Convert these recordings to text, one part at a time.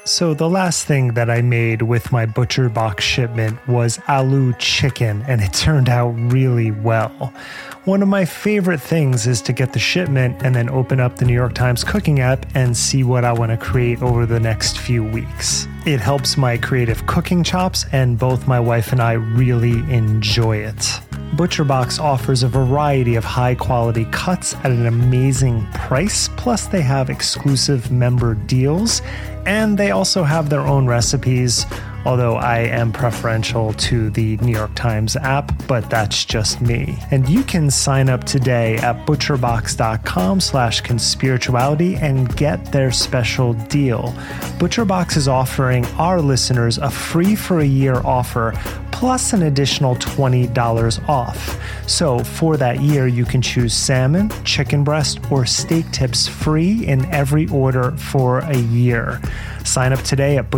So the last thing that I made with my ButcherBox shipment was aloo chicken, and it turned out really well. One of my favorite things is to get the shipment and then open up the New York Times cooking app and see what I want to create over the next few weeks. It helps my creative cooking chops, and both my wife and I really enjoy it. ButcherBox offers a variety of high-quality cuts at an amazing price, plus they have exclusive member deals, and they also have their own recipes, although I am preferential to the New York Times app, but that's just me. And you can sign up today at butcherbox.com/conspirituality and get their special deal. ButcherBox is offering our listeners a free for a year offer plus an additional $20 off. So for that year, you can choose salmon, chicken breast, or steak tips free in every order for a year. Sign up today at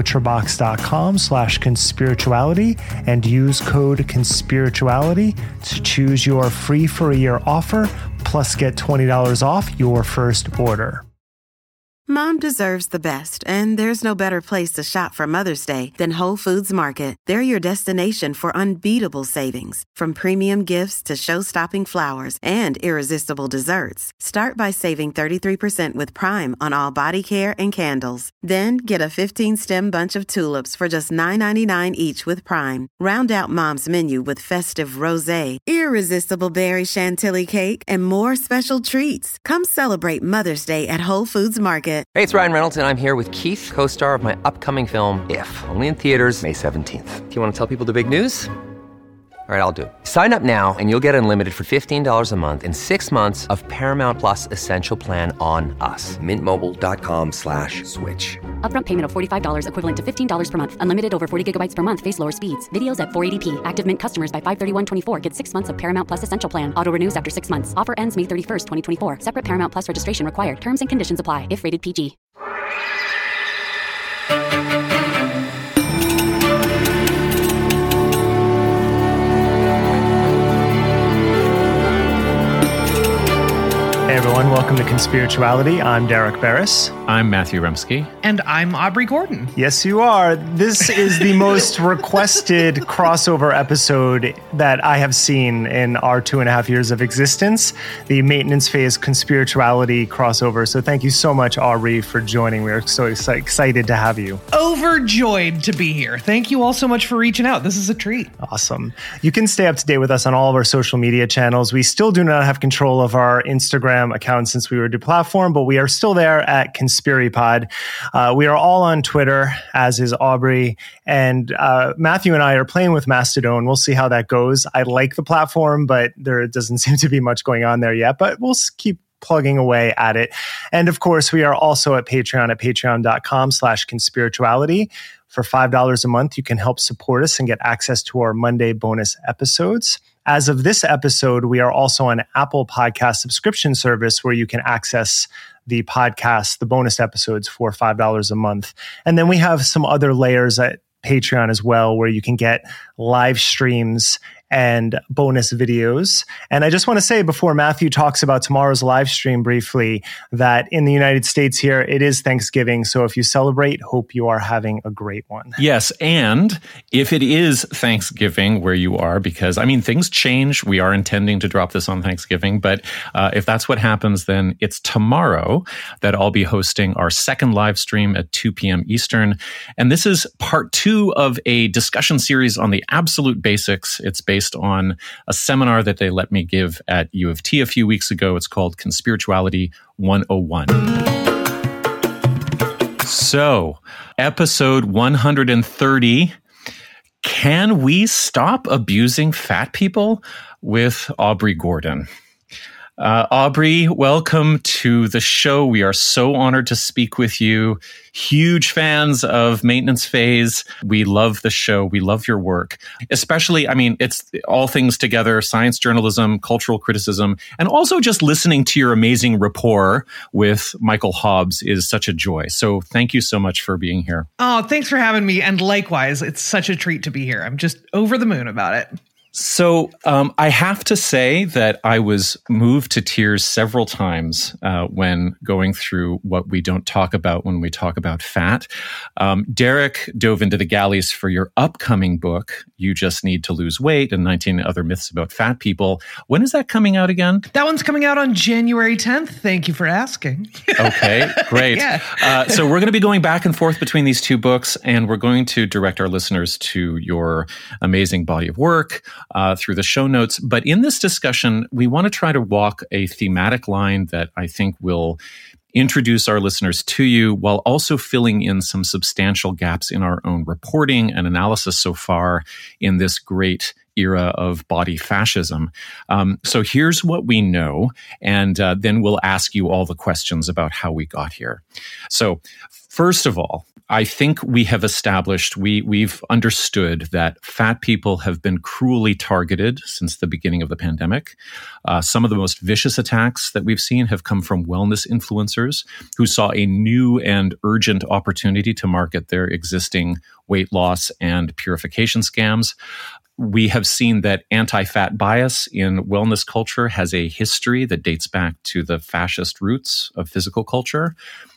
butcherbox.com/conspirituality and use code conspirituality to choose your free for a year offer, plus get $20 off your first order. Mom deserves the best, and there's no better place to shop for Mother's Day than Whole Foods Market. They're your destination for unbeatable savings, from premium gifts to show-stopping flowers and irresistible desserts. Start by saving 33% with Prime on all body care and candles. Then get a 15-stem bunch of tulips for just $9.99 each with Prime. Round out Mom's menu with festive rosé, irresistible berry chantilly cake, and more special treats. Come celebrate Mother's Day at Whole Foods Market. Hey, it's Ryan Reynolds, and I'm here with Keith, co-star of my upcoming film, If, only in theaters May 17th. Do you want to tell people the big news? All right, I'll do it. Sign up now and you'll get unlimited for $15 a month and 6 months of Paramount Plus Essential Plan on us. MintMobile.com/switch. Upfront payment of $45 equivalent to $15 per month. Unlimited over 40 gigabytes per month. Face lower speeds. Videos at 480p. Active Mint customers by 531.24 get 6 months of Paramount Plus Essential Plan. Auto renews after 6 months. Offer ends May 31st, 2024. Separate Paramount Plus registration required. Terms and conditions apply if rated PG. Hey everyone, welcome to Conspirituality. I'm Derek Barris. I'm Matthew Remski. And I'm Aubrey Gordon. Yes, you are. This is the most requested crossover episode that I have seen in our 2.5 years of existence, the Maintenance Phase Conspirituality crossover. So thank you so much, Aubrey, for joining. We are so excited to have you. Overjoyed to be here. Thank you all so much for reaching out. This is a treat. Awesome. You can stay up to date with us on all of our social media channels. We still do not have control of our Instagram account since we were deplatformed, but we are still there at ConspiriPod. We are all on Twitter, as is Aubrey, and Matthew and I are playing with Mastodon. We'll see how that goes. I like the platform, but there doesn't seem to be much going on there yet, but we'll keep plugging away at it. And of course, we are also at Patreon at patreon.com/conspirituality. For $5 a month, you can help support us and get access to our Monday bonus episodes. As of this episode, we are also on Apple Podcast subscription service where you can access the podcast, the bonus episodes for $5 a month. And then we have some other layers at Patreon as well, where you can get live streams and bonus videos. And I just want to say before Matthew talks about tomorrow's live stream briefly, that in the United States here, it is Thanksgiving. So if you celebrate, hope you are having a great one. Yes. And if it is Thanksgiving where you are, because I mean, things change. We are intending to drop this on Thanksgiving, but if that's what happens, then it's tomorrow that I'll be hosting our second live stream at 2 p.m. Eastern. And this is part 2 of a discussion series on the absolute basics. It's based on a seminar that they let me give at U of T a few weeks ago. It's called Conspirituality 101. So, episode 130, Can We Stop Abusing Fat People? With Aubrey Gordon. Aubrey, welcome to the show. We are so honored to speak with you. Huge fans of Maintenance Phase. We love the show. We love your work. Especially, I mean, it's all things together, science journalism, cultural criticism, and also just listening to your amazing rapport with Michael Hobbs is such a joy. So thank you so much for being here. Oh, thanks for having me. And likewise, it's such a treat to be here. I'm just over the moon about it. So I have to say that I was moved to tears several times when going through what we don't talk about when we talk about fat. Derek dove into the galleys for your upcoming book, You Just Need to Lose Weight, and 19 Other Myths About Fat People. When is that coming out again? That one's coming out on January 10th. Thank you for asking. Okay, great. Yeah. So we're going to be going back and forth between these two books, and we're going to direct our listeners to your amazing body of work through the show notes. But in this discussion, we want to try to walk a thematic line that I think will introduce our listeners to you while also filling in some substantial gaps in our own reporting and analysis so far in this great era of body fascism. So here's what we know, and then we'll ask you all the questions about how we got here. So first of all, I think we have established, we've understood that fat people have been cruelly targeted since the beginning of the pandemic. Some of the most vicious attacks that we've seen have come from wellness influencers who saw a new and urgent opportunity to market their existing weight loss and purification scams. We have seen that anti-fat bias in wellness culture has a history that dates back to the fascist roots of physical culture,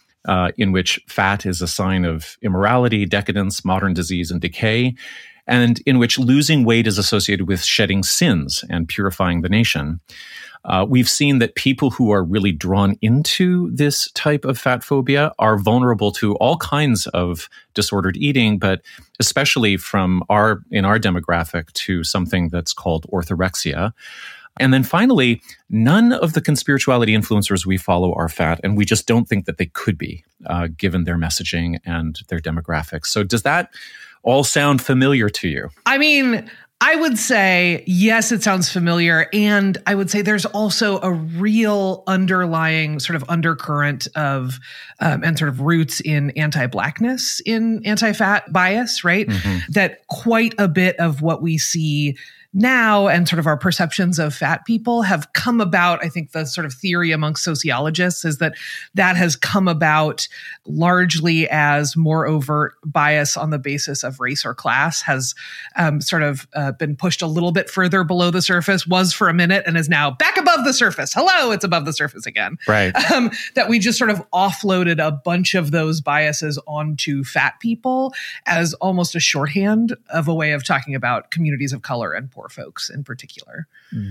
in which fat is a sign of immorality, decadence, modern disease, and decay, and in which losing weight is associated with shedding sins and purifying the nation. We've seen that people who are really drawn into this type of fat phobia are vulnerable to all kinds of disordered eating, but especially in our demographic to something that's called orthorexia. And then finally, none of the conspirituality influencers we follow are fat, and we just don't think that they could be, given their messaging and their demographics. So does that all sound familiar to you? I mean, I would say, yes, it sounds familiar. And I would say there's also a real underlying sort of undercurrent of and sort of roots in anti-Blackness, in anti-fat bias, right? Mm-hmm. That quite a bit of what we see now and sort of our perceptions of fat people have come about. I think the sort of theory amongst sociologists is that has come about largely as more overt bias on the basis of race or class has sort of been pushed a little bit further below the surface, was for a minute, and is now back above the surface. Hello, it's above the surface again. Right. That we just sort of offloaded a bunch of those biases onto fat people as almost a shorthand of a way of talking about communities of color and poor folks in particular.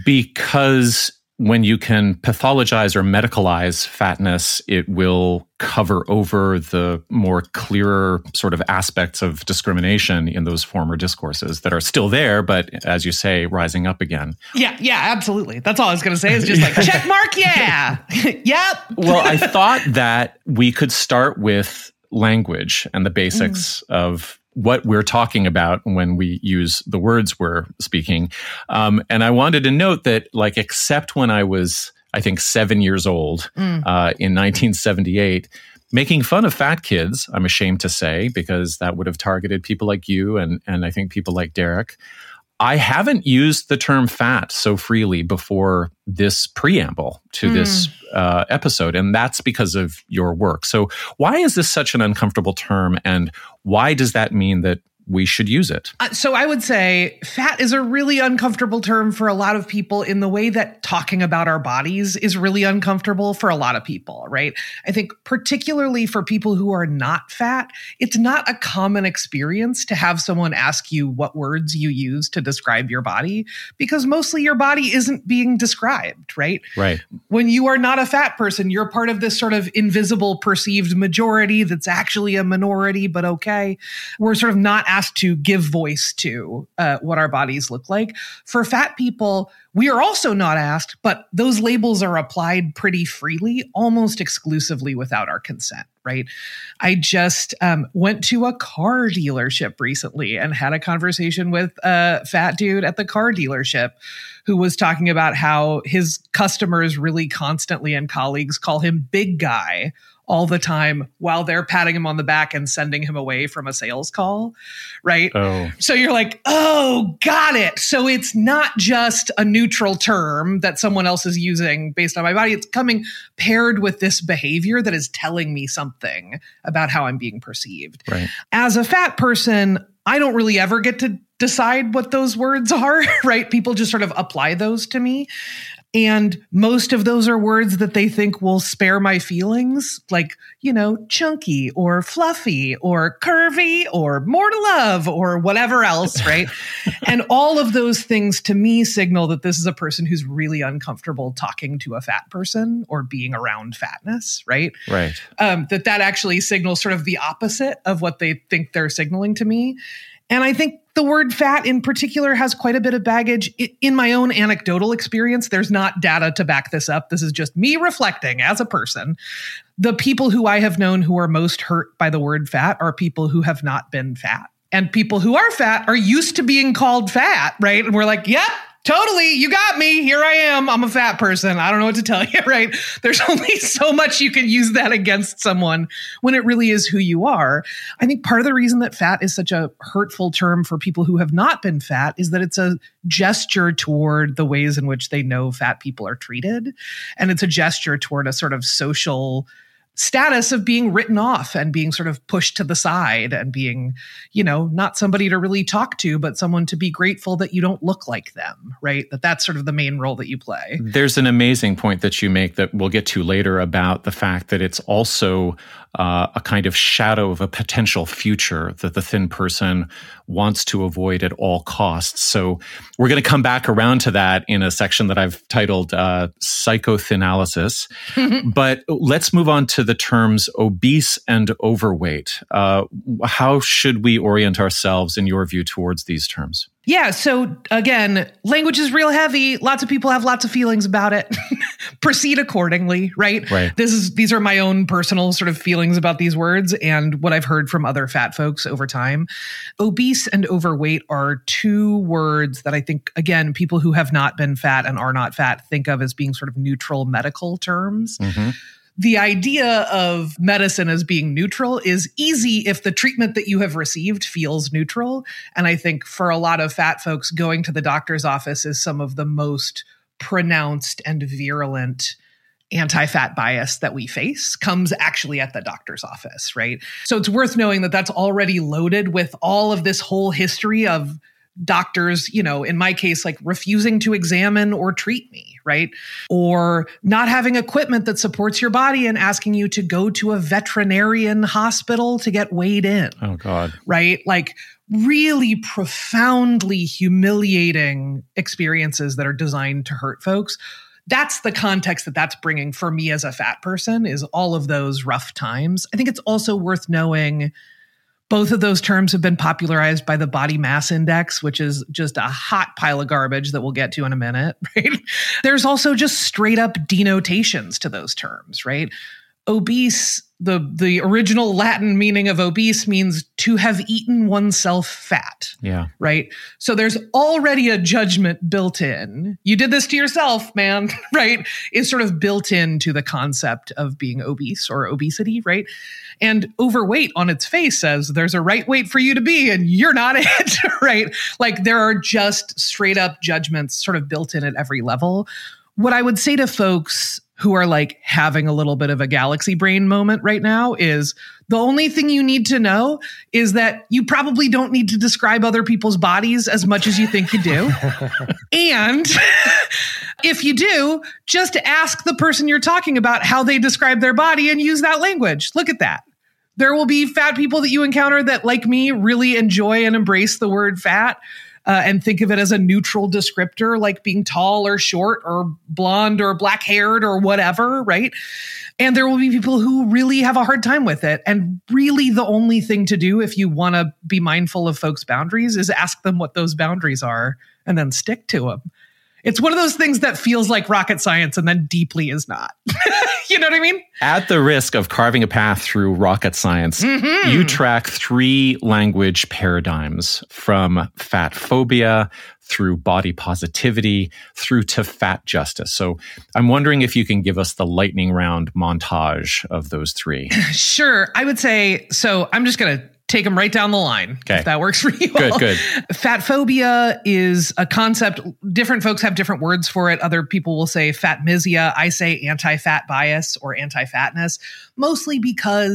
Because when you can pathologize or medicalize fatness, it will cover over the more clearer sort of aspects of discrimination in those former discourses that are still there, but as you say, rising up again. Yeah, absolutely. That's all I was going to say is just like, check mark, yeah. Yep. Well, I thought that we could start with language and the basics of what we're talking about when we use the words we're speaking. And I wanted to note that, like, except when I was, I think, 7 years old in 1978, making fun of fat kids, I'm ashamed to say, because that would have targeted people like you and I think people like Derek. I haven't used the term fat so freely before this preamble to this episode, and that's because of your work. So why is this such an uncomfortable term, and why does that mean that we should use it? So I would say fat is a really uncomfortable term for a lot of people in the way that talking about our bodies is really uncomfortable for a lot of people, right? I think particularly for people who are not fat, it's not a common experience to have someone ask you what words you use to describe your body, because mostly your body isn't being described, right? Right. When you are not a fat person, you're part of this sort of invisible perceived majority that's actually a minority, but okay. We're sort of not asked to give voice to what our bodies look like. For fat people, we are also not asked, but those labels are applied pretty freely, almost exclusively without our consent, right? I just went to a car dealership recently and had a conversation with a fat dude at the car dealership who was talking about how his customers really constantly and colleagues call him big guy all the time while they're patting him on the back and sending him away from a sales call, right? Oh. So you're like, oh, got it. So it's not just a neutral term that someone else is using based on my body. It's coming paired with this behavior that is telling me something about how I'm being perceived. Right. As a fat person, I don't really ever get to decide what those words are, right? People just sort of apply those to me. And most of those are words that they think will spare my feelings, like, chunky or fluffy or curvy or more to love or whatever else, right? And all of those things to me signal that this is a person who's really uncomfortable talking to a fat person or being around fatness, right? Right. That actually signals sort of the opposite of what they think they're signaling to me. And I think the word fat in particular has quite a bit of baggage. In my own anecdotal experience, there's not data to back this up. This is just me reflecting as a person. The people who I have known who are most hurt by the word fat are people who have not been fat. And people who are fat are used to being called fat, right? And we're like, yep, totally, you got me. Here I am. I'm a fat person. I don't know what to tell you, right? There's only so much you can use that against someone when it really is who you are. I think part of the reason that fat is such a hurtful term for people who have not been fat is that it's a gesture toward the ways in which they know fat people are treated. And it's a gesture toward a sort of social status of being written off and being sort of pushed to the side and being, not somebody to really talk to, but someone to be grateful that you don't look like them, right? That's sort of the main role that you play. There's an amazing point that you make that we'll get to later about the fact that it's also a kind of shadow of a potential future that the thin person wants to avoid at all costs. So we're going to come back around to that in a section that I've titled Psychothinalysis. But let's move on to the terms obese and overweight. How should we orient ourselves, in your view, towards these terms? Yeah. So again, language is real heavy. Lots of people have lots of feelings about it. Proceed accordingly, right? Right. These are my own personal sort of feelings about these words and what I've heard from other fat folks over time. Obese and overweight are two words that I think, again, people who have not been fat and are not fat think of as being sort of neutral medical terms. Mm-hmm. The idea of medicine as being neutral is easy if the treatment that you have received feels neutral. And I think for a lot of fat folks, going to the doctor's office is some of the most pronounced and virulent anti-fat bias that we face comes actually at the doctor's office, right? So it's worth knowing that that's already loaded with all of this whole history of doctors, in my case, like refusing to examine or treat me, right? Or not having equipment that supports your body and asking you to go to a veterinarian hospital to get weighed in. Oh, God. Right? Like really profoundly humiliating experiences that are designed to hurt folks. That's the context that's bringing for me as a fat person, is all of those rough times. I think it's also worth knowing both of those terms have been popularized by the body mass index, which is just a hot pile of garbage that we'll get to in a minute, right? There's also just straight up denotations to those terms, right? Obese, the original Latin meaning of obese means to have eaten oneself fat. Yeah. Right? So there's already a judgment built in. You did this to yourself, man, right? Is sort of built into the concept of being obese or obesity, right? And overweight on its face says there's a right weight for you to be and you're not it, right? Like there are just straight up judgments sort of built in at every level. What I would say to folks who are like having a little bit of a galaxy brain moment right now is the only thing you need to know is that you probably don't need to describe other people's bodies as much as you think you do. And if you do, just ask the person you're talking about how they describe their body and use that language. Look at that. There will be fat people that you encounter that, like me, really enjoy and embrace the word fat. And think of it as a neutral descriptor, like being tall or short or blonde or black-haired or whatever, right? And there will be people who really have a hard time with it. And really the only thing to do if you want to be mindful of folks' boundaries is ask them what those boundaries are and then stick to them. It's one of those things that feels like rocket science and then deeply is not. You know what I mean? At the risk of carving a path through rocket science, you track 3 language paradigms, from fat phobia through body positivity through to fat justice. So I'm wondering if you can give us the lightning round montage of those 3. Sure. I would say, so I'm just going to take them right down the line, if that works for you all. Good. Fat phobia is a concept. Different folks have different words for it. Other people will say fatmisia. I say anti-fat bias or anti-fatness, mostly because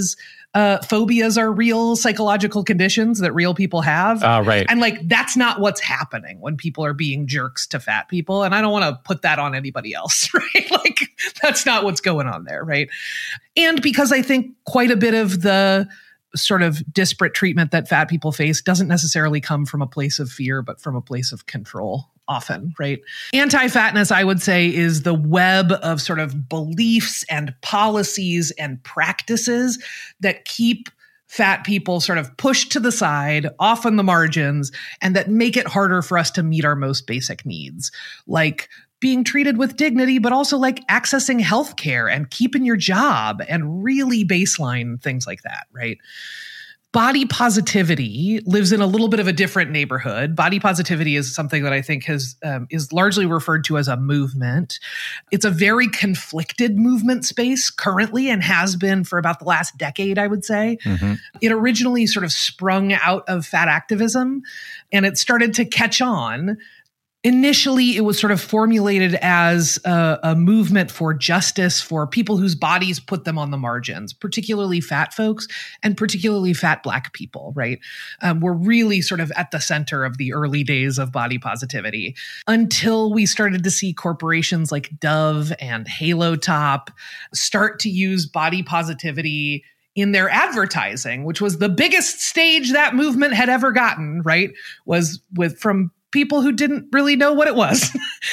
phobias are real psychological conditions that real people have. Right. And like, that's not what's happening when people are being jerks to fat people. And I don't want to put that on anybody else, right? Like, that's not what's going on there, right? And because I think quite a bit of the sort of disparate treatment that fat people face doesn't necessarily come from a place of fear, but from a place of control often, right? Anti-fatness, I would say, is the web of sort of beliefs and policies and practices that keep fat people sort of pushed to the side, off on the margins, and that make it harder for us to meet our most basic needs, like being treated with dignity, but also like accessing healthcare and keeping your job and really baseline things like that, right? Body positivity lives in a little bit of a different neighborhood. Body positivity is something that I think is largely referred to as a movement. It's a very conflicted movement space currently and has been for about the last decade, I would say. Mm-hmm. It originally sort of sprung out of fat activism, and it started to catch on. Initially, it was sort of formulated as a movement for justice for people whose bodies put them on the margins, particularly fat folks and particularly fat Black people, right? We're really sort of at the center of the early days of body positivity until we started to see corporations like Dove and Halo Top start to use body positivity in their advertising, which was the biggest stage that movement had ever gotten, right? Was from people who didn't really know what it was.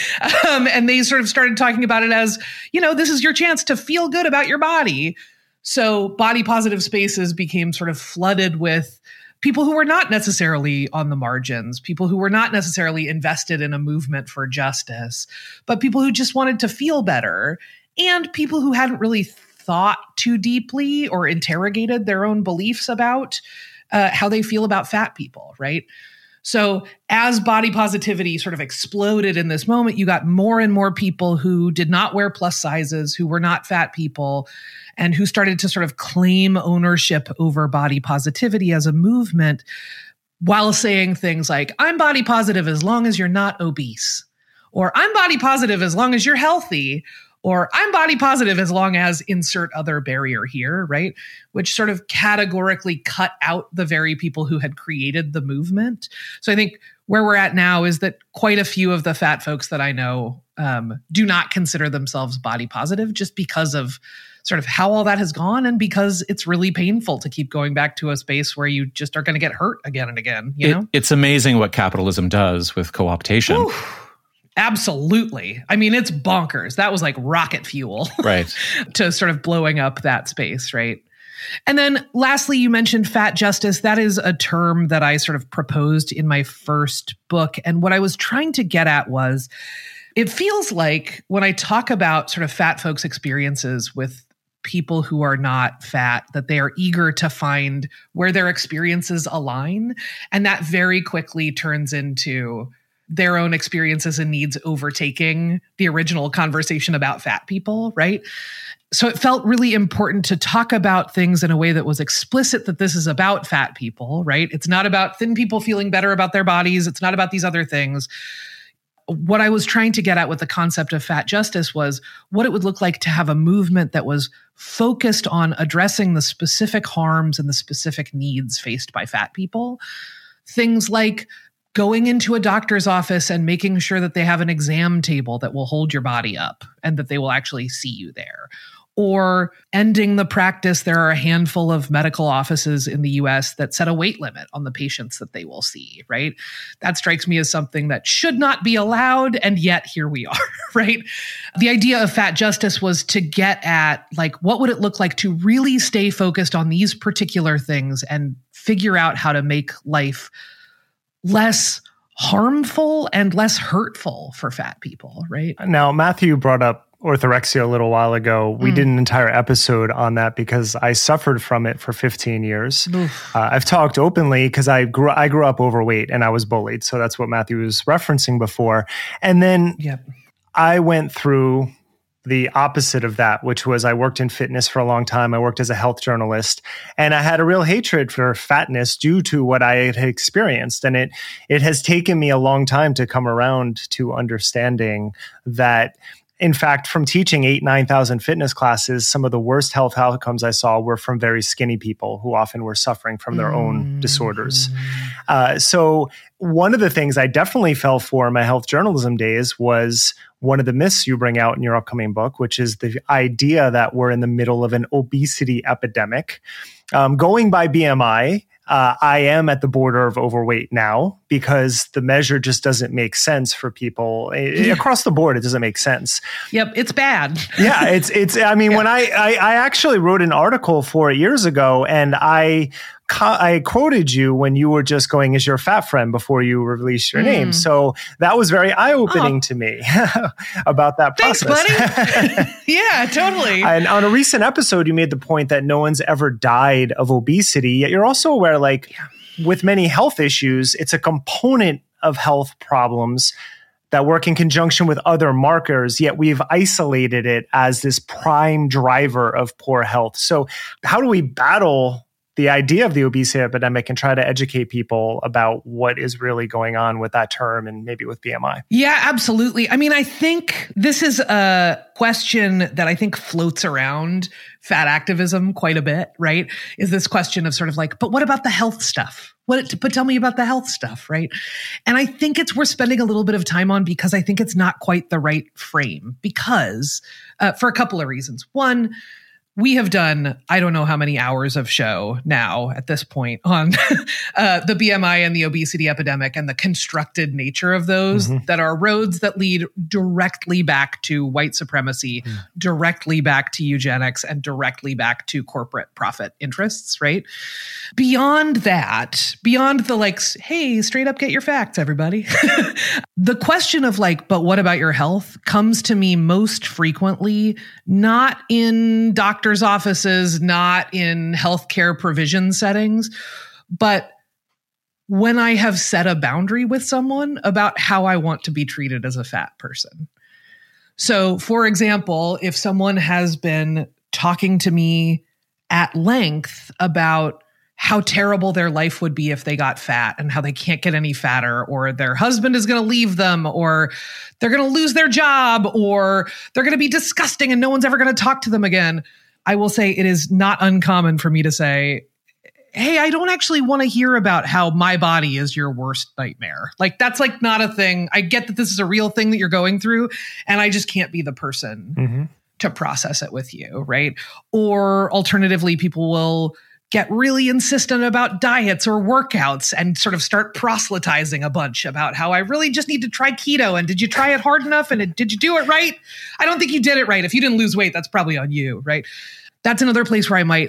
And they sort of started talking about it as, this is your chance to feel good about your body. So body positive spaces became sort of flooded with people who were not necessarily on the margins, people who were not necessarily invested in a movement for justice, but people who just wanted to feel better, and people who hadn't really thought too deeply or interrogated their own beliefs about how they feel about fat people, right? So as body positivity sort of exploded in this moment, you got more and more people who did not wear plus sizes, who were not fat people, and who started to sort of claim ownership over body positivity as a movement while saying things like, I'm body positive as long as you're not obese, or I'm body positive as long as you're healthy, or I'm body positive as long as insert other barrier here, right? Which sort of categorically cut out the very people who had created the movement. So I think where we're at now is that quite a few of the fat folks that I know do not consider themselves body positive just because of sort of how all that has gone, and because it's really painful to keep going back to a space where you just are going to get hurt again and again. You know? It's amazing what capitalism does with co-optation. Oof. Absolutely. I mean, it's bonkers. That was like rocket fuel, right, to sort of blowing up that space, right? And then lastly, you mentioned fat justice. That is a term that I sort of proposed in my first book. And what I was trying to get at was, it feels like when I talk about sort of fat folks' experiences with people who are not fat, that they are eager to find where their experiences align. And that very quickly turns into their own experiences and needs overtaking the original conversation about fat people, right? So it felt really important to talk about things in a way that was explicit that this is about fat people, right? It's not about thin people feeling better about their bodies. It's not about these other things. What I was trying to get at with the concept of fat justice was what it would look like to have a movement that was focused on addressing the specific harms and the specific needs faced by fat people. Things like going into a doctor's office and making sure that they have an exam table that will hold your body up and that they will actually see you there. Or ending the practice. There are a handful of medical offices in the US that set a weight limit on the patients that they will see, right? That strikes me as something that should not be allowed, and yet here we are, right? The idea of fat justice was to get at, like, what would it look like to really stay focused on these particular things and figure out how to make life less harmful and less hurtful for fat people, right? Now, Matthew brought up orthorexia a little while ago. We did an entire episode on that because I suffered from it for 15 years. I've talked openly because I grew up overweight and I was bullied. So that's what Matthew was referencing before. And then I went through the opposite of that, which was I worked in fitness for a long time. I worked as a health journalist, and I had a real hatred for fatness due to what I had experienced. And it has taken me a long time to come around to understanding that In fact, from teaching 9,000 fitness classes, some of the worst health outcomes I saw were from very skinny people who often were suffering from their own disorders. So one of the things I definitely fell for in my health journalism days was one of the myths you bring out in your upcoming book, which is the idea that we're in the middle of an obesity epidemic. Going by BMI, I am at the border of overweight now because the measure just doesn't make sense for people across the board. It doesn't make sense. Yep, it's bad. Yeah, it's. I mean, when I actually wrote an article 4 years ago, and I quoted you when you were just going as your fat friend before you released your name. So that was very eye-opening to me about that process. Thanks, buddy. Yeah, totally. And on a recent episode, you made the point that no one's ever died of obesity, yet you're also aware, with many health issues, it's a component of health problems that work in conjunction with other markers, yet we've isolated it as this prime driver of poor health. So how do we battle the idea of the obesity epidemic and try to educate people about what is really going on with that term and maybe with BMI? Yeah, absolutely. I mean, I think this is a question that I think floats around fat activism quite a bit, right? Is this question of sort of but what about the health stuff? But tell me about the health stuff, right? And I think it's worth spending a little bit of time on because I think it's not quite the right frame because for a couple of reasons. One, we have done, I don't know how many hours of show now at this point on the BMI and the obesity epidemic and the constructed nature of those that are roads that lead directly back to white supremacy, directly back to eugenics, and directly back to corporate profit interests, right? Beyond that, beyond the hey, straight up get your facts, everybody. The question of but what about your health comes to me most frequently, not in doctors' offices, not in healthcare provision settings, but when I have set a boundary with someone about how I want to be treated as a fat person. So, for example, if someone has been talking to me at length about how terrible their life would be if they got fat and how they can't get any fatter, or their husband is going to leave them, or they're going to lose their job, or they're going to be disgusting and no one's ever going to talk to them again, I will say it is not uncommon for me to say, hey, I don't actually want to hear about how my body is your worst nightmare. That's not a thing. I get that this is a real thing that you're going through, and I just can't be the person to process it with you, right? Or alternatively, people will get really insistent about diets or workouts and sort of start proselytizing a bunch about how I really just need to try keto. And did you try it hard enough? And did you do it right? I don't think you did it right. If you didn't lose weight, that's probably on you, right? That's another place where I might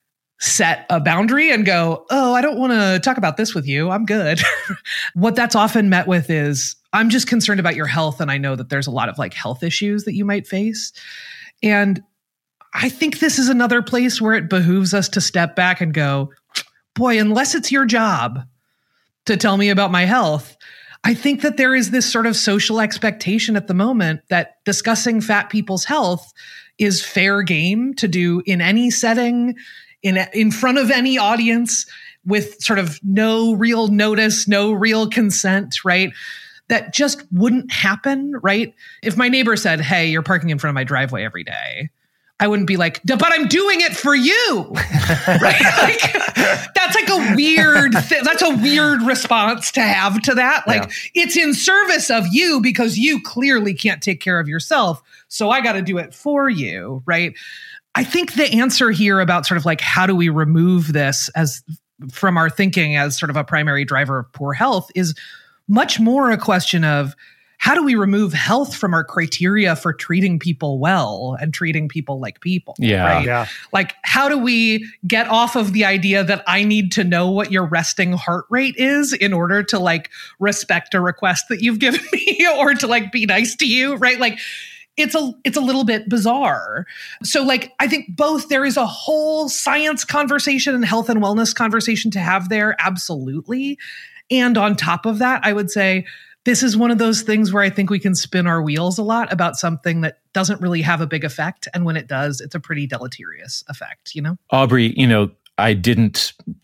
set a boundary and go, oh, I don't want to talk about this with you. I'm good. What that's often met with is, I'm just concerned about your health. And I know that there's a lot of health issues that you might face. And I think this is another place where it behooves us to step back and go, boy, unless it's your job to tell me about my health, I think that there is this sort of social expectation at the moment that discussing fat people's health is fair game to do in any setting, in front of any audience, with sort of no real notice, no real consent, right? That just wouldn't happen, right? If my neighbor said, hey, you're parking in front of my driveway every day, I wouldn't be but I'm doing it for you, right? That's a weird that's a weird response to have to that. It's in service of you because you clearly can't take care of yourself. So I got to do it for you, right? I think the answer here about sort of how do we remove this as from our thinking as sort of a primary driver of poor health is much more a question of, how do we remove health from our criteria for treating people well and treating people like people? Yeah. Right? Yeah. How do we get off of the idea that I need to know what your resting heart rate is in order to respect a request that you've given me or to be nice to you, right? It's a little bit bizarre. So I think both there is a whole science conversation and health and wellness conversation to have there. Absolutely. And on top of that, I would say, this is one of those things where I think we can spin our wheels a lot about something that doesn't really have a big effect. And when it does, it's a pretty deleterious effect, Aubrey, I didn't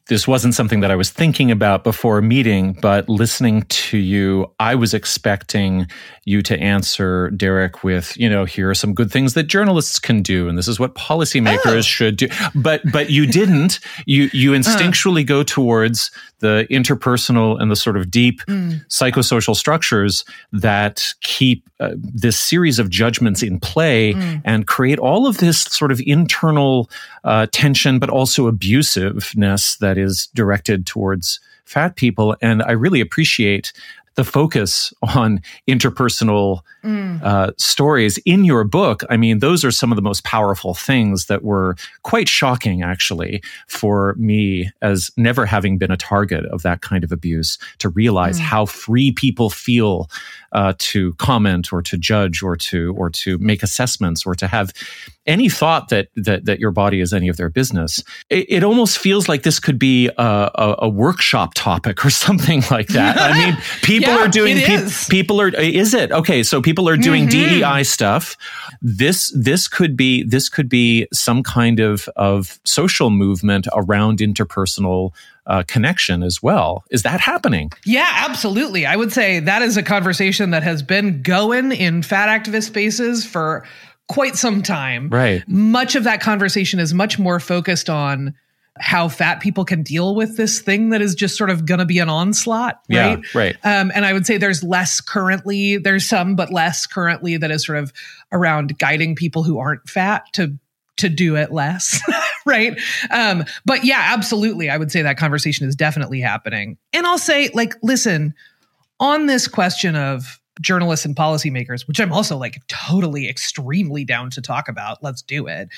this wasn't something that I was thinking about before a meeting, but listening to you, I was expecting you to answer, Derek, with, here are some good things that journalists can do, and this is what policymakers should do. But you didn't. You instinctually go towards the interpersonal and the sort of deep psychosocial structures that keep this series of judgments in play and create all of this sort of internal tension, but also abusiveness that is directed towards fat people. And I really appreciate the focus on interpersonal stories in your book. I mean, those are some of the most powerful things that were quite shocking, actually, for me as never having been a target of that kind of abuse, to realize how free people feel to comment or to judge or to make assessments or to have any thought that your body is any of their business. It almost feels like this could be a workshop topic or something like that. I mean, people are doing. People are. Is it okay? So people are doing DEI stuff. This could be some kind of social movement around interpersonal connection as well. Is that happening? Yeah, absolutely. I would say that is a conversation that has been going in fat activist spaces for quite some time. Right. Much of that conversation is much more focused on how fat people can deal with this thing that is just sort of going to be an onslaught, right? Yeah, right. And I would say there's less currently, there's some, but less currently that is sort of around guiding people who aren't fat to do it less, right? But yeah, absolutely. I would say that conversation is definitely happening. And I'll say, listen, on this question of journalists and policymakers, which I'm also totally extremely down to talk about, let's do it.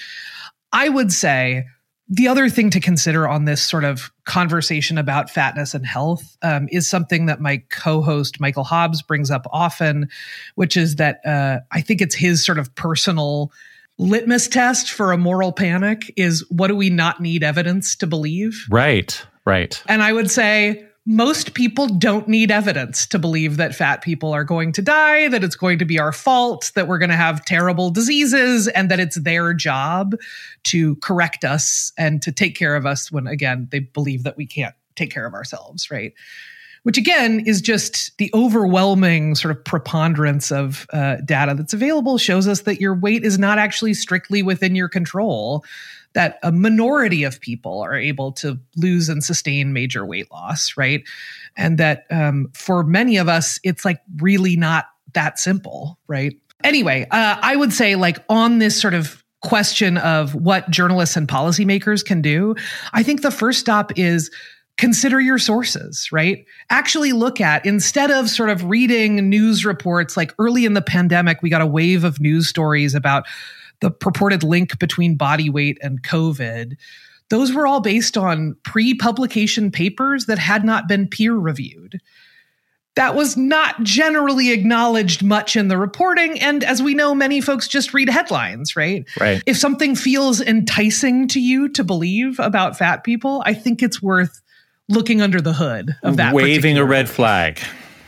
I would say the other thing to consider on this sort of conversation about fatness and health is something that my co-host Michael Hobbs brings up often, which is that I think it's his sort of personal litmus test for a moral panic is, what do we not need evidence to believe? Right. And I would say most people don't need evidence to believe that fat people are going to die, that it's going to be our fault, that we're going to have terrible diseases, and that it's their job to correct us and to take care of us when, again, they believe that we can't take care of ourselves, right? Which, again, is just the overwhelming sort of preponderance of data that's available shows us that your weight is not actually strictly within your control, that a minority of people are able to lose and sustain major weight loss, right? And that for many of us, it's really not that simple, right? Anyway, I would say on this sort of question of what journalists and policymakers can do, I think the first stop is consider your sources, right? Actually look at, instead of sort of reading news reports, early in the pandemic, we got a wave of news stories about the purported link between body weight and COVID. Those were all based on pre-publication papers that had not been peer-reviewed. That was not generally acknowledged much in the reporting. And as we know, many folks just read headlines, right? Right. If something feels enticing to you to believe about fat people, I think it's worth looking under the hood of that. Waving a red flag.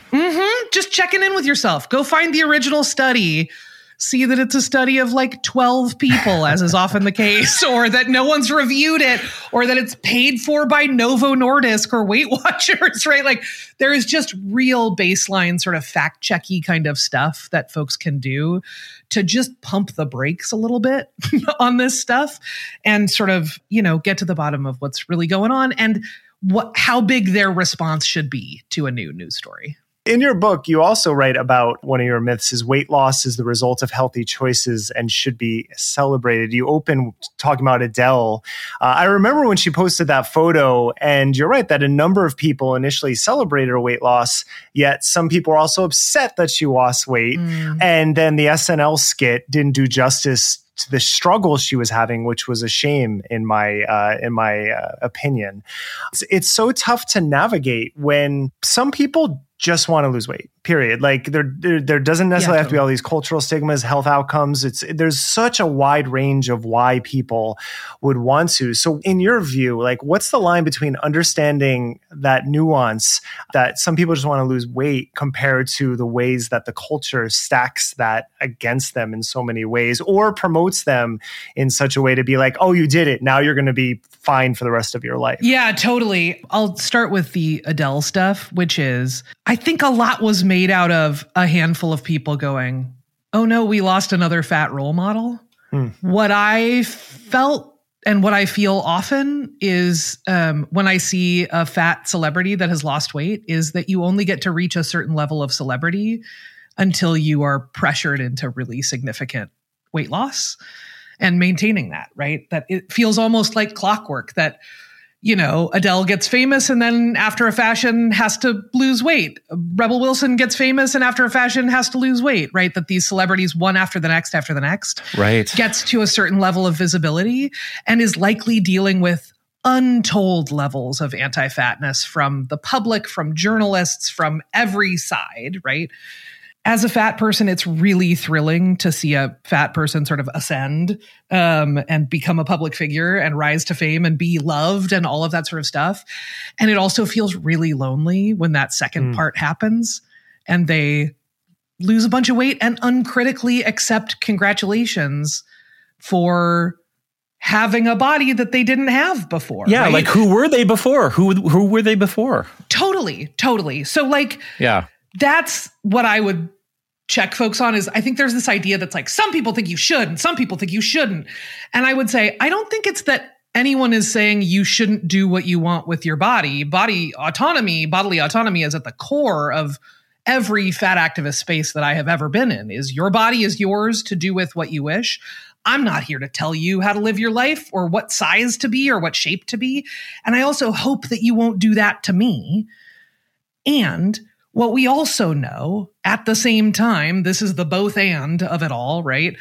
Just checking in with yourself. Go find the original study. See that it's a study of 12 people, as is often the case, or that no one's reviewed it, or that it's paid for by Novo Nordisk or Weight Watchers, right? There is just real baseline sort of fact-checky kind of stuff that folks can do to just pump the brakes a little bit on this stuff and sort of, get to the bottom of what's really going on and how big their response should be to a new news story. In your book, you also write about one of your myths is weight loss is the result of healthy choices and should be celebrated. You open talking about Adele. I remember when she posted that photo, and you're right that a number of people initially celebrated her weight loss, yet some people were also upset that she lost weight. And then the SNL skit didn't do justice to the struggle she was having, which was a shame in my opinion. It's so tough to navigate when some people just want to lose weight. period. Like there doesn't necessarily have to be all these cultural stigmas, health outcomes. There's such a wide range of why people would want to. So in your view, like what's the line between understanding that nuance that some people just want to lose weight compared to the ways that the culture stacks that against them in so many ways or promotes them in such a way to be like, oh, you did it. Now you're going to be fine for the rest of your life. Yeah, totally. I'll start with the Adele stuff, which is, I think a lot was made out of a handful of people going, oh no, we lost another fat role model. What I felt and what I feel often is when I see a fat celebrity that has lost weight is that you only get to reach a certain level of celebrity until you are pressured into really significant weight loss. And maintaining that, right? That it feels almost like clockwork that, you know, Adele gets famous and then after a fashion has to lose weight. Rebel Wilson gets famous and after a fashion has to lose weight, right? That these celebrities, one after the next, right, gets to a certain level of visibility and is likely dealing with untold levels of anti-fatness from the public, from journalists, from every side, right? As a fat person, it's really thrilling to see a fat person sort of ascend and become a public figure and rise to fame and be loved and all of that sort of stuff. And it also feels really lonely when that second part happens and they lose a bunch of weight and uncritically accept congratulations for having a body that they didn't have before. Yeah, right? like who were they before? Who were they before? Totally. So like, yeah. That's what I would check folks on is I think there's this idea that's like, some people think you should and some people think you shouldn't. And I would say, I don't think it's that anyone is saying you shouldn't do what you want with your body. Bodily autonomy is at the core of every fat activist space that I have ever been in is your body is yours to do with what you wish. I'm not here to tell you how to live your life or what size to be or what shape to be. And I also hope that you won't do that to me. And what we also know at the same time, this is the both and of it all, right,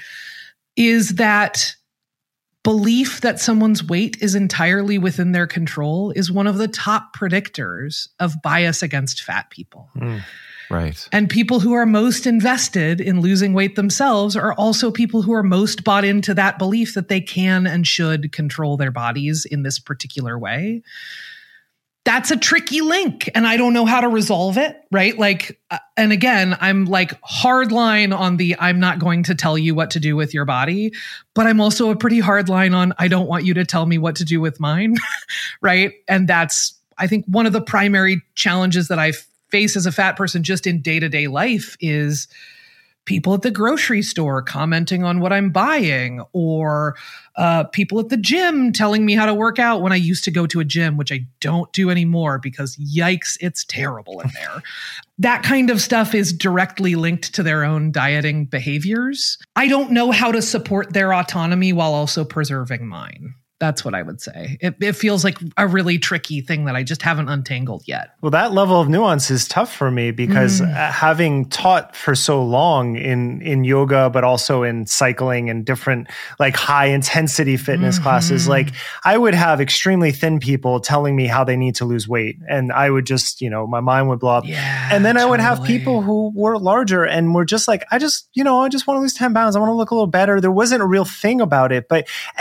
is that belief that someone's weight is entirely within their control is one of the top predictors of bias against fat people. Right. And people who are most invested in losing weight themselves are also people who are most bought into that belief that they can and should control their bodies in this particular way. That's a tricky link and I don't know how to resolve it, right? Like, and again, I'm like hardline on the, I'm not going to tell you what to do with your body, but I'm also a pretty hard line on, I don't want you to tell me what to do with mine, right? And that's, I think one of the primary challenges that I face as a fat person just in day-to-day life is people at the grocery store commenting on what I'm buying or people at the gym telling me how to work out when I used to go to a gym, which I don't do anymore because yikes, it's terrible in there. That kind of stuff is directly linked to their own dieting behaviors. I don't know how to support their autonomy while also preserving mine. That's what I would say. It feels like a really tricky thing that I just haven't untangled yet. Well, that level of nuance is tough for me because having taught for so long in yoga, but also in cycling and different like high intensity fitness classes, like I would have extremely thin people telling me how they need to lose weight. And I would just, my mind would blow up. Yeah, and then I would have people who were larger and were just like, I just want to lose 10 pounds. I want to look a little better. There wasn't a real thing about it.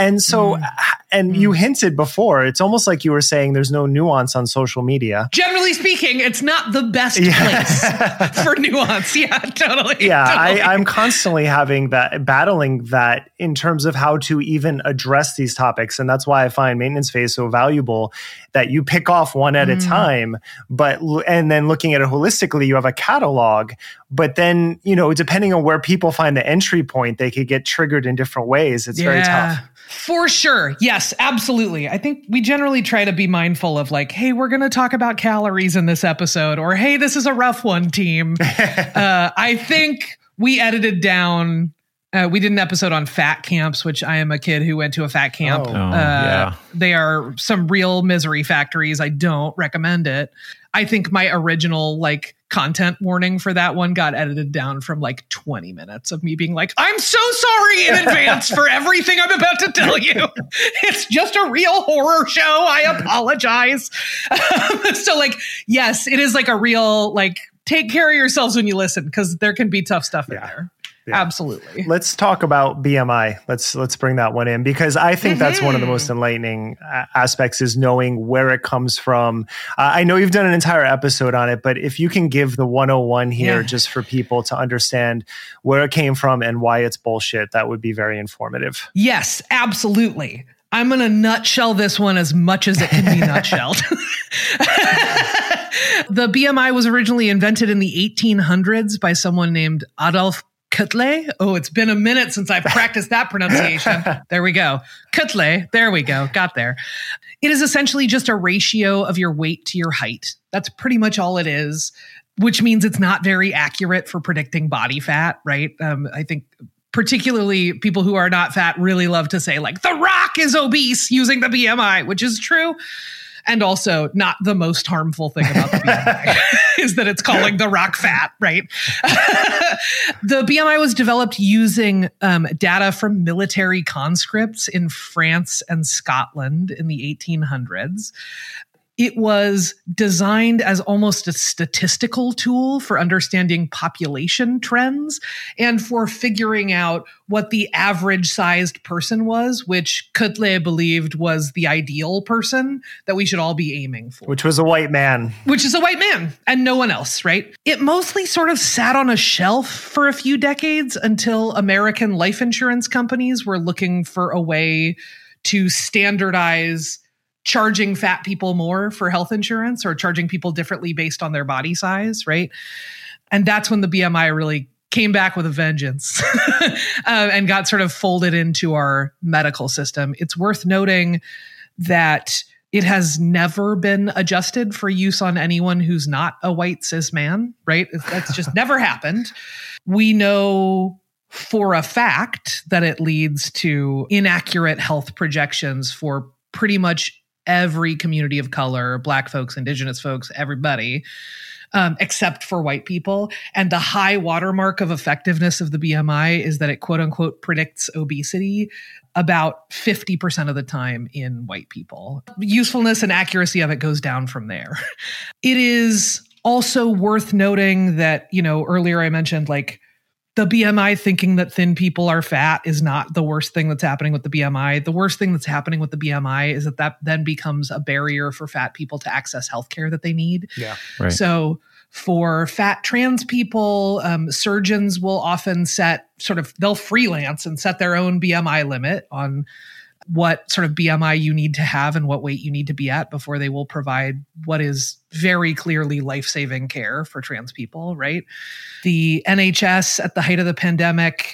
And you hinted before, it's almost like you were saying there's no nuance on social media. Generally speaking, it's not the best place for nuance. Yeah, totally. Yeah, totally. I'm constantly battling that in terms of how to even address these topics. And that's why I find Maintenance Phase so valuable, that you pick off one at a time, and then looking at it holistically, you have a catalog. But then, depending on where people find the entry point, they could get triggered in different ways. It's very tough. For sure. Yes, absolutely. I think we generally try to be mindful of like, hey, we're going to talk about calories in this episode, or hey, this is a rough one, team. I think we edited down. We did an episode on fat camps, which I am a kid who went to a fat camp. Yeah. They are some real misery factories. I don't recommend it. I think my original content warning for that one got edited down from 20 minutes of me being like, I'm so sorry in advance for everything I'm about to tell you. It's just a real horror show. I apologize. So yes, it is a real take care of yourselves when you listen, because there can be tough stuff in there. Yeah. Absolutely. Let's talk about BMI. Let's bring that one in, because I think that's one of the most enlightening aspects, is knowing where it comes from. I know you've done an entire episode on it, but if you can give the 101 here just for people to understand where it came from and why it's bullshit, that would be very informative. Yes, absolutely. I'm going to nutshell this one as much as it can be nutshelled. The BMI was originally invented in the 1800s by someone named Adolf Kutle. Oh, it's been a minute since I've practiced that pronunciation. There we go. Kutle. There we go. Got there. It is essentially just a ratio of your weight to your height. That's pretty much all it is, which means it's not very accurate for predicting body fat, right? I think particularly people who are not fat really love to say, like, The Rock is obese using the BMI, which is true. And also not the most harmful thing about the BMI is that it's calling The Rock fat, right? The BMI was developed using data from military conscripts in France and Scotland in the 1800s. It was designed as almost a statistical tool for understanding population trends and for figuring out what the average sized person was, which Kutle believed was the ideal person that we should all be aiming for. Which was a white man. Which is a white man and no one else, right? It mostly sort of sat on a shelf for a few decades until American life insurance companies were looking for a way to standardize charging fat people more for health insurance, or charging people differently based on their body size, right? And that's when the BMI really came back with a vengeance and got sort of folded into our medical system. It's worth noting that it has never been adjusted for use on anyone who's not a white cis man, right? That's just never happened. We know for a fact that it leads to inaccurate health projections for pretty much every community of color, Black folks, Indigenous folks, everybody, except for white people. And the high watermark of effectiveness of the BMI is that it, quote unquote, predicts obesity about 50% of the time in white people. Usefulness and accuracy of it goes down from there. It is also worth noting that, earlier I mentioned, like, the BMI thinking that thin people are fat is not the worst thing that's happening with the BMI. The worst thing that's happening with the BMI is that then becomes a barrier for fat people to access healthcare that they need. Yeah, right. So for fat trans people, surgeons will often they'll freelance and set their own BMI limit on what sort of BMI you need to have and what weight you need to be at before they will provide what is very clearly life-saving care for trans people, right? The NHS at the height of the pandemic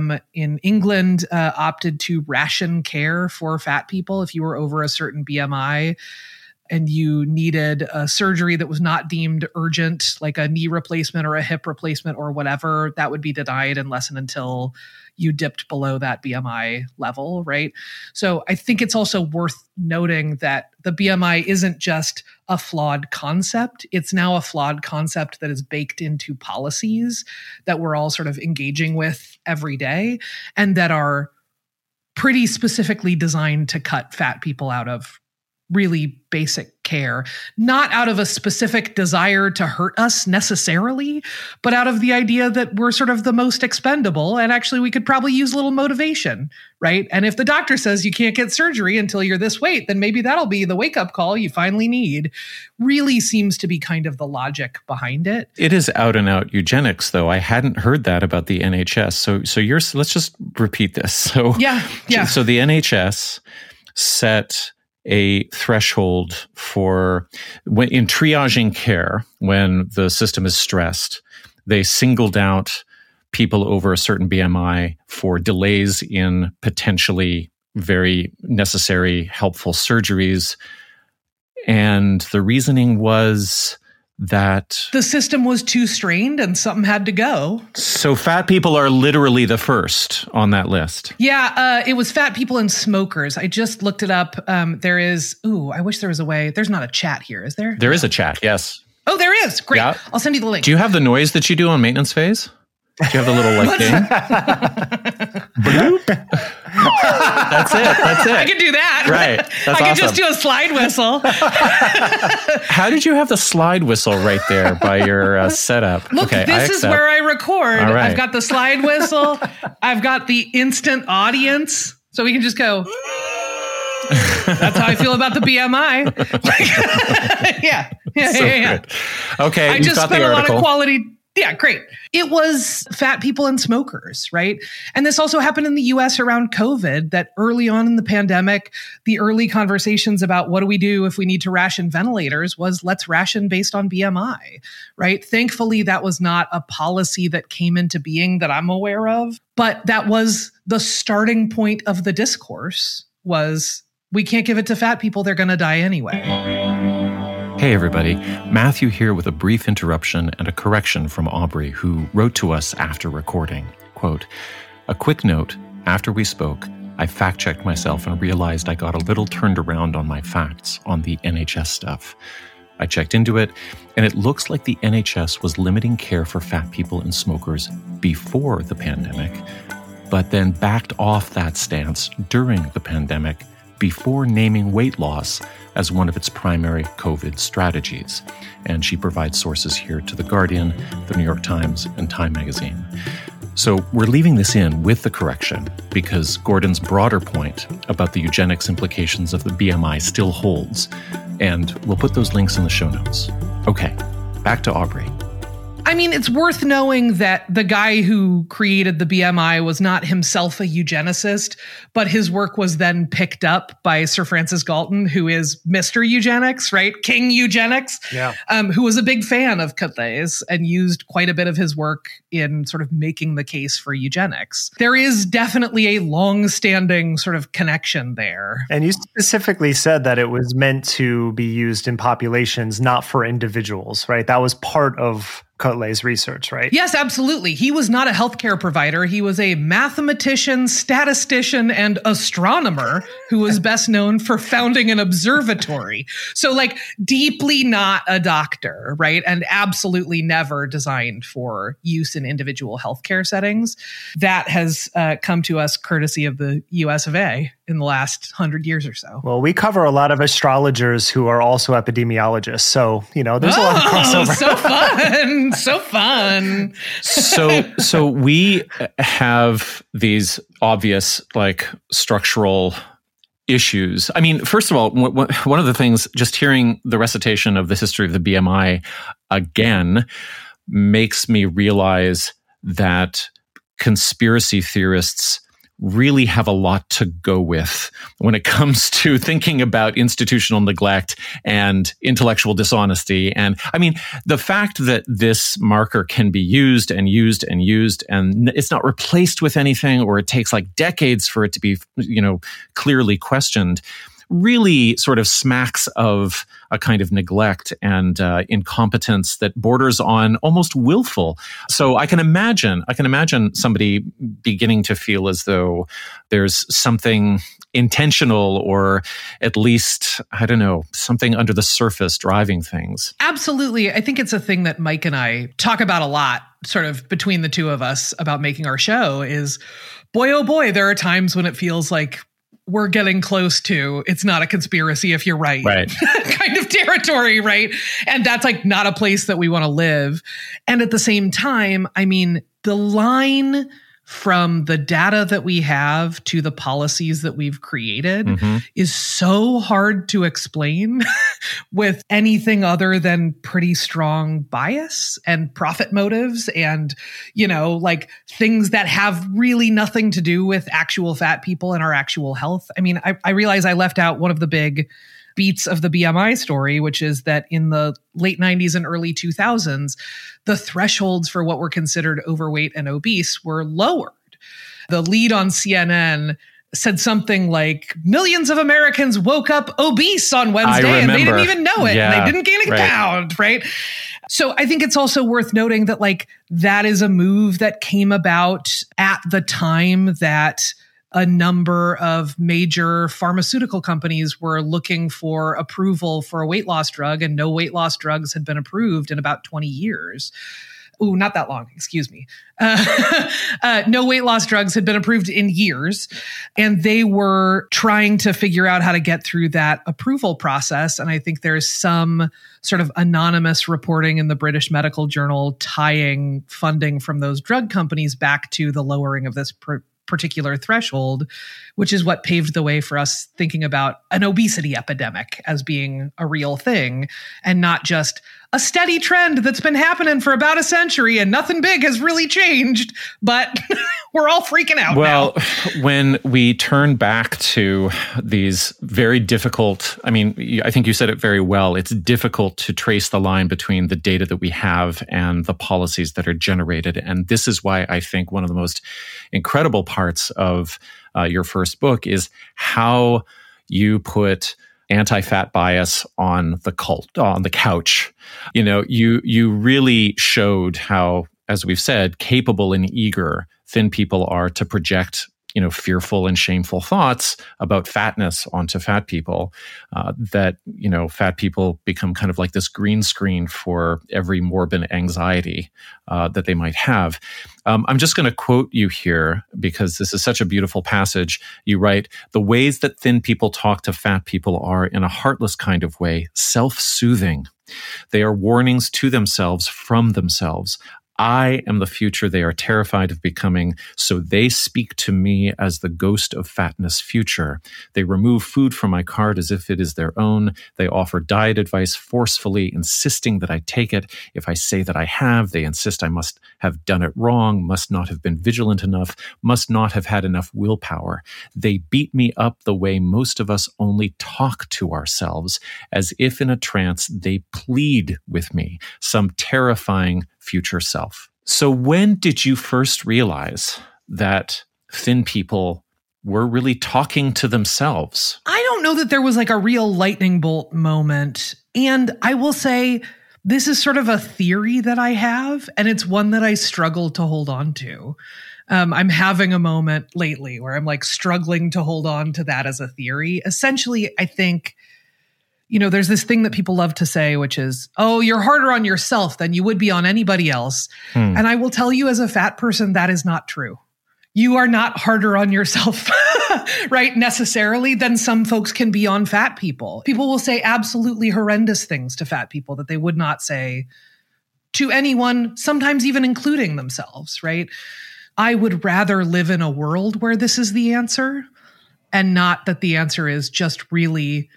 in England opted to ration care for fat people. If you were over a certain BMI and you needed a surgery that was not deemed urgent, like a knee replacement or a hip replacement or whatever, that would be denied unless and until you dipped below that BMI level, right? So I think it's also worth noting that the BMI isn't just a flawed concept. It's now a flawed concept that is baked into policies that we're all sort of engaging with every day and that are pretty specifically designed to cut fat people out of really basic care, not out of a specific desire to hurt us necessarily, but out of the idea that we're sort of the most expendable. And actually, we could probably use a little motivation, right? And if the doctor says you can't get surgery until you're this weight, then maybe that'll be the wake-up call you finally need. Really seems to be kind of the logic behind it. It is out and out eugenics, though. I hadn't heard that about the NHS. So let's just repeat this. So the NHS set a threshold for in triaging care when the system is stressed. They singled out people over a certain BMI for delays in potentially very necessary, helpful surgeries. And the reasoning was that the system was too strained and something had to go. So fat people are literally the first on that list. Yeah, it was fat people and smokers. I just looked it up. There is, I wish there was a way. There's not a chat here, is there? There is a chat, yes. Oh, there is. Great. Yeah. I'll send you the link. Do you have the noise that you do on maintenance phase? Do you have the little Bloop. That's it. I can do that. Right. That's I can awesome. just do a slide whistle. How did you have the slide whistle right there by your setup? Look, okay, this is where I record. All right. I've got the slide whistle. I've got the instant audience. So we can just go. That's how I feel about the BMI. Yeah. Good. Okay, I you've just got spent the a lot article. of quality. Yeah, great. It was fat people and smokers, right? And this also happened in the US around COVID, that early on in the pandemic, the early conversations about what do we do if we need to ration ventilators was let's ration based on BMI, right? Thankfully, that was not a policy that came into being that I'm aware of, but that was the starting point of the discourse was we can't give it to fat people, they're going to die anyway. Hey everybody, Matthew here with a brief interruption and a correction from Aubrey, who wrote to us after recording. Quote, "A quick note, after we spoke, I fact-checked myself and realized I got a little turned around on my facts on the NHS stuff. I checked into it, and it looks like the NHS was limiting care for fat people and smokers before the pandemic, but then backed off that stance during the pandemic before naming weight loss as one of its primary COVID strategies." And she provides sources here to The Guardian, The New York Times, and Time Magazine. So we're leaving this in with the correction because Gordon's broader point about the eugenics implications of the BMI still holds. And we'll put those links in the show notes. Okay, back to Aubrey. I mean, it's worth knowing that the guy who created the BMI was not himself a eugenicist, but his work was then picked up by Sir Francis Galton, who is Mr. Eugenics, right? King Eugenics, who was a big fan of Quetelet's and used quite a bit of his work in sort of making the case for eugenics. There is definitely a long-standing sort of connection there. And you specifically said that it was meant to be used in populations, not for individuals, right? That was part of Quetelet's research, right? Yes, absolutely. He was not a healthcare provider. He was a mathematician, statistician, and astronomer who was best known for founding an observatory. So like deeply not a doctor, right? And absolutely never designed for use in individual healthcare settings. That has come to us courtesy of the US of A in the last 100 years or so. Well, we cover a lot of astrologers who are also epidemiologists. So, you know, there's a lot of crossover. So fun. So fun. So we have these obvious like structural issues. I mean, first of all, one of the things, just hearing the recitation of the history of the BMI again makes me realize that conspiracy theorists really have a lot to go with when it comes to thinking about institutional neglect and intellectual dishonesty. And I mean, the fact that this marker can be used and used and used, and it's not replaced with anything, or it takes like decades for it to be, you know, clearly questioned, really sort of smacks of a kind of neglect and incompetence that borders on almost willful. So I can imagine somebody beginning to feel as though there's something intentional, or at least, I don't know, something under the surface driving things. Absolutely. I think it's a thing that Mike and I talk about a lot, sort of between the two of us about making our show is, boy, oh boy, there are times when it feels like we're getting close to, it's not a conspiracy if you're right, kind of territory, right? And that's like not a place that we want to live. And at the same time, I mean, the line from the data that we have to the policies that we've created is so hard to explain with anything other than pretty strong bias and profit motives and, you know, like things that have really nothing to do with actual fat people and our actual health. I mean, I realize I left out one of the big beats of the BMI story, which is that in the late 90s and early 2000s, the thresholds for what were considered overweight and obese were lowered. The lead on CNN said something like, millions of Americans woke up obese on Wednesday and they didn't even know it. Yeah, and they didn't gain a pound, right? So I think it's also worth noting that like that is a move that came about at the time that a number of major pharmaceutical companies were looking for approval for a weight loss drug, and no weight loss drugs had been approved in about 20 years. Not that long, excuse me. No weight loss drugs had been approved in years, and they were trying to figure out how to get through that approval process. And I think there's some sort of anonymous reporting in the British Medical Journal tying funding from those drug companies back to the lowering of this particular threshold, which is what paved the way for us thinking about an obesity epidemic as being a real thing and not just a steady trend that's been happening for about a century and nothing big has really changed, but we're all freaking out now. Well, when we turn back to these very difficult, I think you said it very well, it's difficult to trace the line between the data that we have and the policies that are generated. And this is why I think one of the most incredible parts of your first book is how you put anti-fat bias on the couch. You really showed how, as we've said, capable and eager thin people are to project fearful and shameful thoughts about fatness onto fat people, that fat people become kind of like this green screen for every morbid anxiety that they might have. I'm just going to quote you here because this is such a beautiful passage. You write, "The ways that thin people talk to fat people are, in a heartless kind of way, self-soothing. They are warnings to themselves from themselves. I am the future they are terrified of becoming, so they speak to me as the ghost of fatness future. They remove food from my cart as if it is their own. They offer diet advice forcefully, insisting that I take it. If I say that I have, they insist I must have done it wrong, must not have been vigilant enough, must not have had enough willpower. They beat me up the way most of us only talk to ourselves, as if in a trance they plead with me, some terrifying future self." So when did you first realize that thin people were really talking to themselves? I don't know that there was like a real lightning bolt moment. And I will say, this is sort of a theory that I have, and it's one that I struggle to hold on to. I'm having a moment lately where I'm like struggling to hold on to that as a theory. Essentially, I think, there's this thing that people love to say, which is, oh, you're harder on yourself than you would be on anybody else. And I will tell you as a fat person, that is not true. You are not harder on yourself, right, necessarily, than some folks can be on fat people. People will say absolutely horrendous things to fat people that they would not say to anyone, sometimes even including themselves, right? I would rather live in a world where this is the answer and not that the answer is just really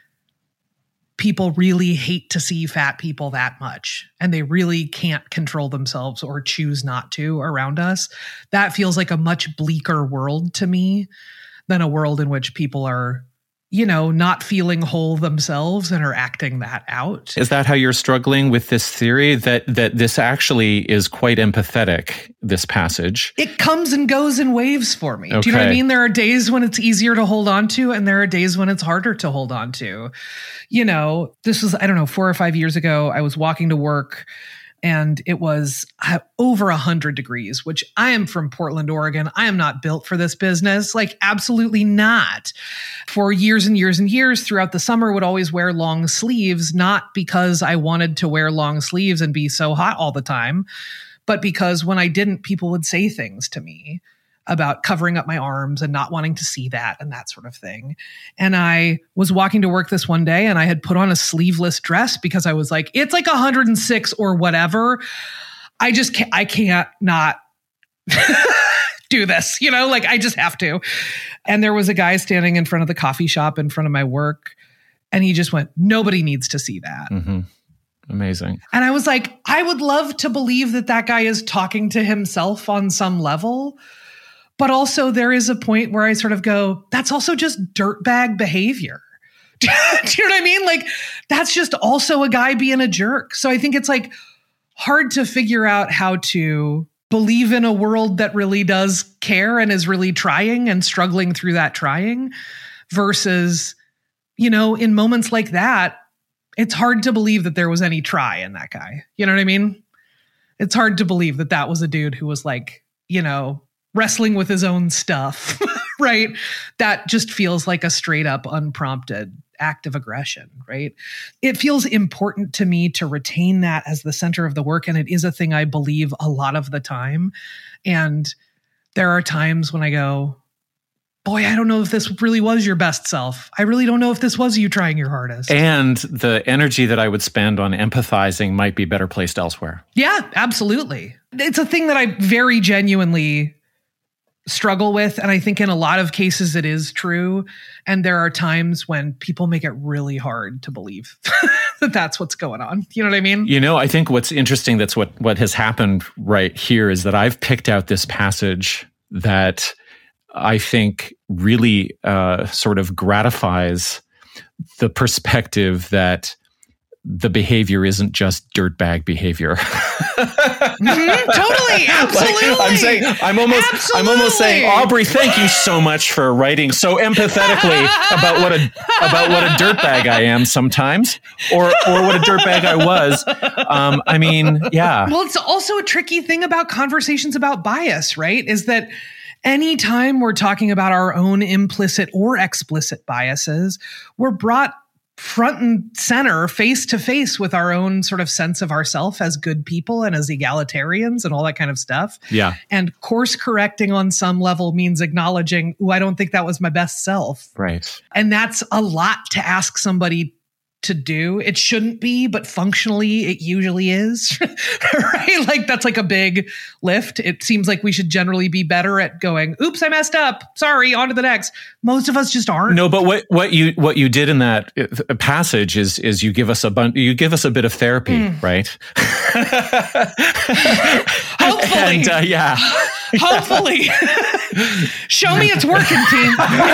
people really hate to see fat people that much and they really can't control themselves or choose not to around us. That feels like a much bleaker world to me than a world in which people are, not feeling whole themselves and are acting that out. Is that how you're struggling with this theory that this actually is quite empathetic, this passage? It comes and goes in waves for me. Okay. Do you know what I mean? There are days when it's easier to hold on to, and there are days when it's harder to hold on to. This was, 4 or 5 years ago. I was walking to work and it was over 100 degrees, which I am from Portland, Oregon. I am not built for this business. Like, absolutely not. For years and years and years throughout the summer, would always wear long sleeves, not because I wanted to wear long sleeves and be so hot all the time, but because when I didn't, people would say things to me about covering up my arms and not wanting to see that and that sort of thing. And I was walking to work this one day and I had put on a sleeveless dress because I was like, it's like 106 or whatever. I can't not do this, I just have to. And there was a guy standing in front of the coffee shop in front of my work. And he just went, nobody needs to see that. Mm-hmm. Amazing. And I was like, I would love to believe that guy is talking to himself on some level. But also there is a point where I sort of go, that's also just dirtbag behavior. Do you know what I mean? Like, that's just also a guy being a jerk. So I think it's like hard to figure out how to believe in a world that really does care and is really trying and struggling through that trying versus, in moments like that, it's hard to believe that there was any try in that guy. You know what I mean? It's hard to believe that was a dude who was like, wrestling with his own stuff, right? That just feels like a straight up unprompted act of aggression, right? It feels important to me to retain that as the center of the work. And it is a thing I believe a lot of the time. And there are times when I go, boy, I don't know if this really was your best self. I really don't know if this was you trying your hardest. And the energy that I would spend on empathizing might be better placed elsewhere. Yeah, absolutely. It's a thing that I very genuinely struggle with. And I think in a lot of cases it is true. And there are times when people make it really hard to believe that that's what's going on. You know what I mean? You know, I think what's interesting, that's what has happened right here, is that I've picked out this passage that I think really sort of gratifies the perspective that the behavior isn't just dirtbag behavior. Totally, absolutely. I'm almost saying, Aubrey, thank you so much for writing so empathetically about what a dirtbag I am sometimes, or what a dirtbag I was. I mean, yeah. Well, it's also a tricky thing about conversations about bias, right? Is that anytime we're talking about our own implicit or explicit biases, we're brought front and center, face to face with our own sort of sense of ourself as good people and as egalitarians and all that kind of stuff. Yeah. And course correcting on some level means acknowledging, I don't think that was my best self. Right. And that's a lot to ask somebody to do. It shouldn't be, but functionally it usually is. Right? Like that's like a big lift. It seems like we should generally be better at going, oops, I messed up. Sorry, on to the next. Most of us just aren't. No, but what you did in that passage is you give us a bit of therapy, right? Hopefully. And, yeah. Hopefully. Show me it's working, team.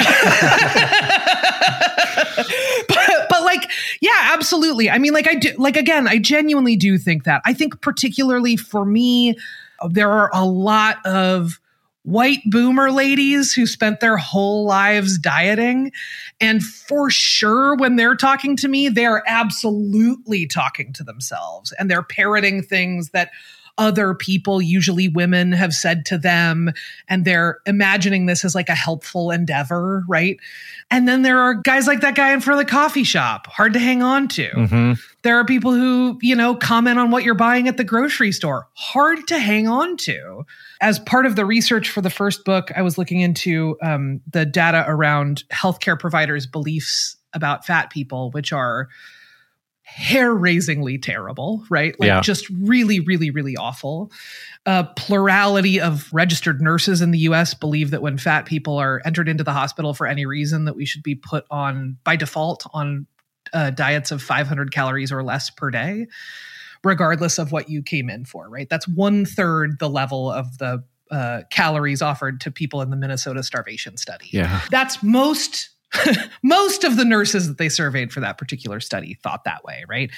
But like, yeah, absolutely. I mean, like I genuinely do think that. I think particularly for me, there are a lot of white boomer ladies who spent their whole lives dieting. And for sure, when they're talking to me, they're absolutely talking to themselves, and they're parroting things that other people, usually women, have said to them, and they're imagining this as like a helpful endeavor, right? And then there are guys like that guy in front of the coffee shop, hard to hang on to. Mm-hmm. There are people who, comment on what you're buying at the grocery store, hard to hang on to. As part of the research for the first book, I was looking into the data around healthcare providers' beliefs about fat people, which are hair-raisingly terrible, right? Like just really, really, really awful. A plurality of registered nurses in the US believe that when fat people are entered into the hospital for any reason, that we should be put on, by default, on diets of 500 calories or less per day, regardless of what you came in for, right? That's 1/3 the level of the calories offered to people in the Minnesota starvation study. Yeah. That's most of the nurses that they surveyed for that particular study thought that way, right?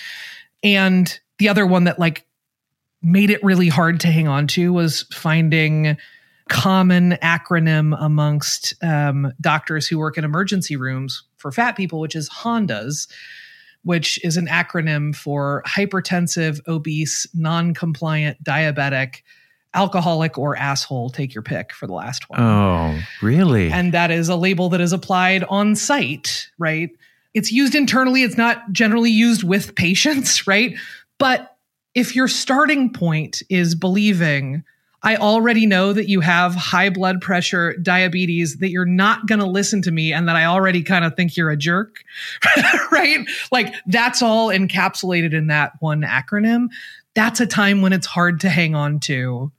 And the other one that like made it really hard to hang on to was finding common acronym amongst doctors who work in emergency rooms for fat people, which is HONDAS, which is an acronym for hypertensive, obese, non-compliant, diabetic, alcoholic, or asshole, take your pick for the last one. Oh, really? And that is a label that is applied on site, right? It's used internally. It's not generally used with patients, right? But if your starting point is believing, I already know that you have high blood pressure, diabetes, that you're not going to listen to me, and that I already kind of think you're a jerk, right? Like that's all encapsulated in that one acronym. That's a time when it's hard to hang on to.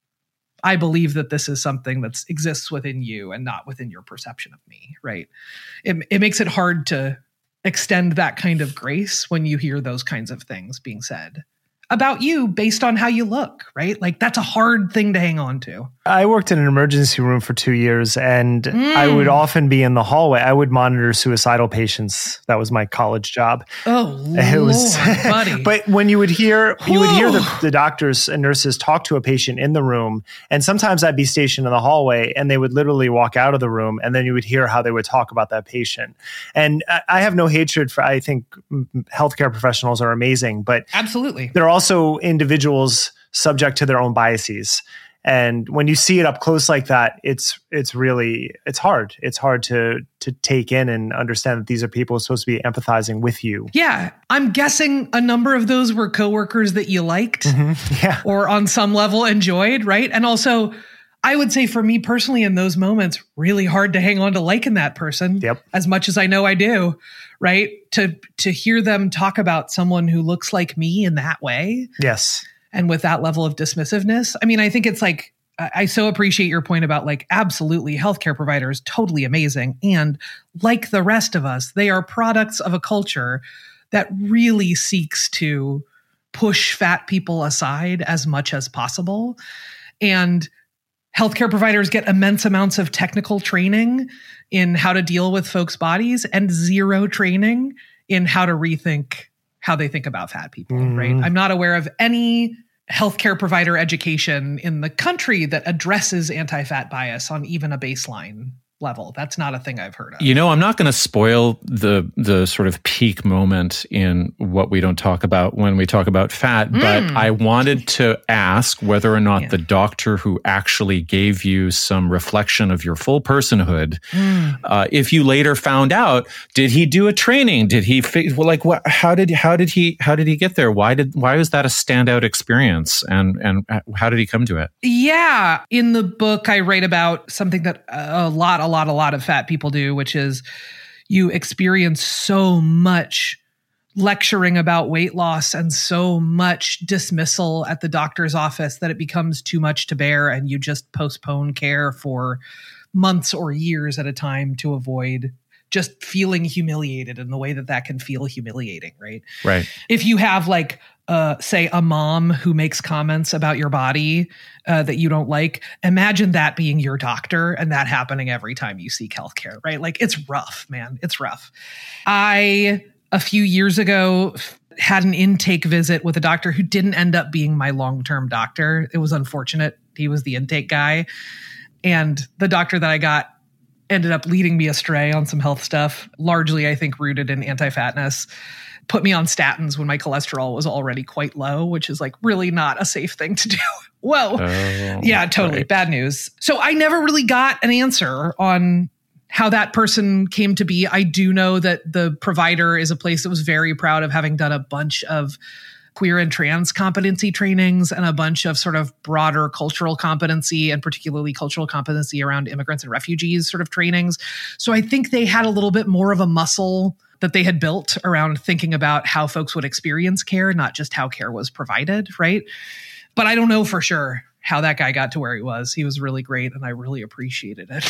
I believe that this is something that exists within you and not within your perception of me, right? It makes it hard to extend that kind of grace when you hear those kinds of things being said about you based on how you look, right? Like that's a hard thing to hang on to. I worked in an emergency room for 2 years, and I would often be in the hallway. I would monitor suicidal patients. That was my college job. Oh, it was, Lord, buddy. But when you would hear the doctors and nurses talk to a patient in the room, and sometimes I'd be stationed in the hallway, and they would literally walk out of the room, and then you would hear how they would talk about that patient. And I have no hatred for, I think healthcare professionals are amazing, but absolutely, they're also individuals subject to their own biases. And when you see it up close like that, it's hard. It's hard to take in and understand that these are people supposed to be empathizing with you. Yeah. I'm guessing a number of those were coworkers that you liked or on some level enjoyed, right? And also, I would say for me personally in those moments, really hard to hang on to liking that person as much as I know I do, right? To hear them talk about someone who looks like me in that way. Yes. And with that level of dismissiveness. I mean, I think it's like, I so appreciate your point about like, absolutely, healthcare providers, totally amazing. And like the rest of us, they are products of a culture that really seeks to push fat people aside as much as possible. And healthcare providers get immense amounts of technical training in how to deal with folks' bodies and zero training in how to rethink how they think about fat people, right? I'm not aware of any healthcare provider education in the country that addresses anti-fat bias on even a baseline level. That's not a thing I've heard of. You know, I'm not going to spoil the sort of peak moment in what we don't talk about when we talk about fat, but I wanted to ask whether or not the doctor who actually gave you some reflection of your full personhood, if you later found out, did he do a training? Did he how did he get there? Why was that a standout experience? And how did he come to it? Yeah, in the book I write about something that a lot of fat people do, which is you experience so much lecturing about weight loss and so much dismissal at the doctor's office that it becomes too much to bear, and you just postpone care for months or years at a time to avoid just feeling humiliated in the way that can feel humiliating, right? Right. If you have like, say, a mom who makes comments about your body that you don't like, imagine that being your doctor and that happening every time you seek healthcare, right? Like, it's rough, man. It's rough. A few years ago, had an intake visit with a doctor who didn't end up being my long-term doctor. It was unfortunate. He was the intake guy. And the doctor that I got ended up leading me astray on some health stuff, largely, I think, rooted in anti-fatness. Put me on statins when my cholesterol was already quite low, which is like really not a safe thing to do. Whoa. Yeah, totally. Right. Bad news. So I never really got an answer on how that person came to be. I do know that the provider is a place that was very proud of having done a bunch of queer and trans competency trainings and a bunch of sort of broader cultural competency and particularly cultural competency around immigrants and refugees sort of trainings. So I think they had a little bit more of a muscle that they had built around thinking about how folks would experience care, not just how care was provided, right? But I don't know for sure how that guy got to where he was. He was really great and I really appreciated it.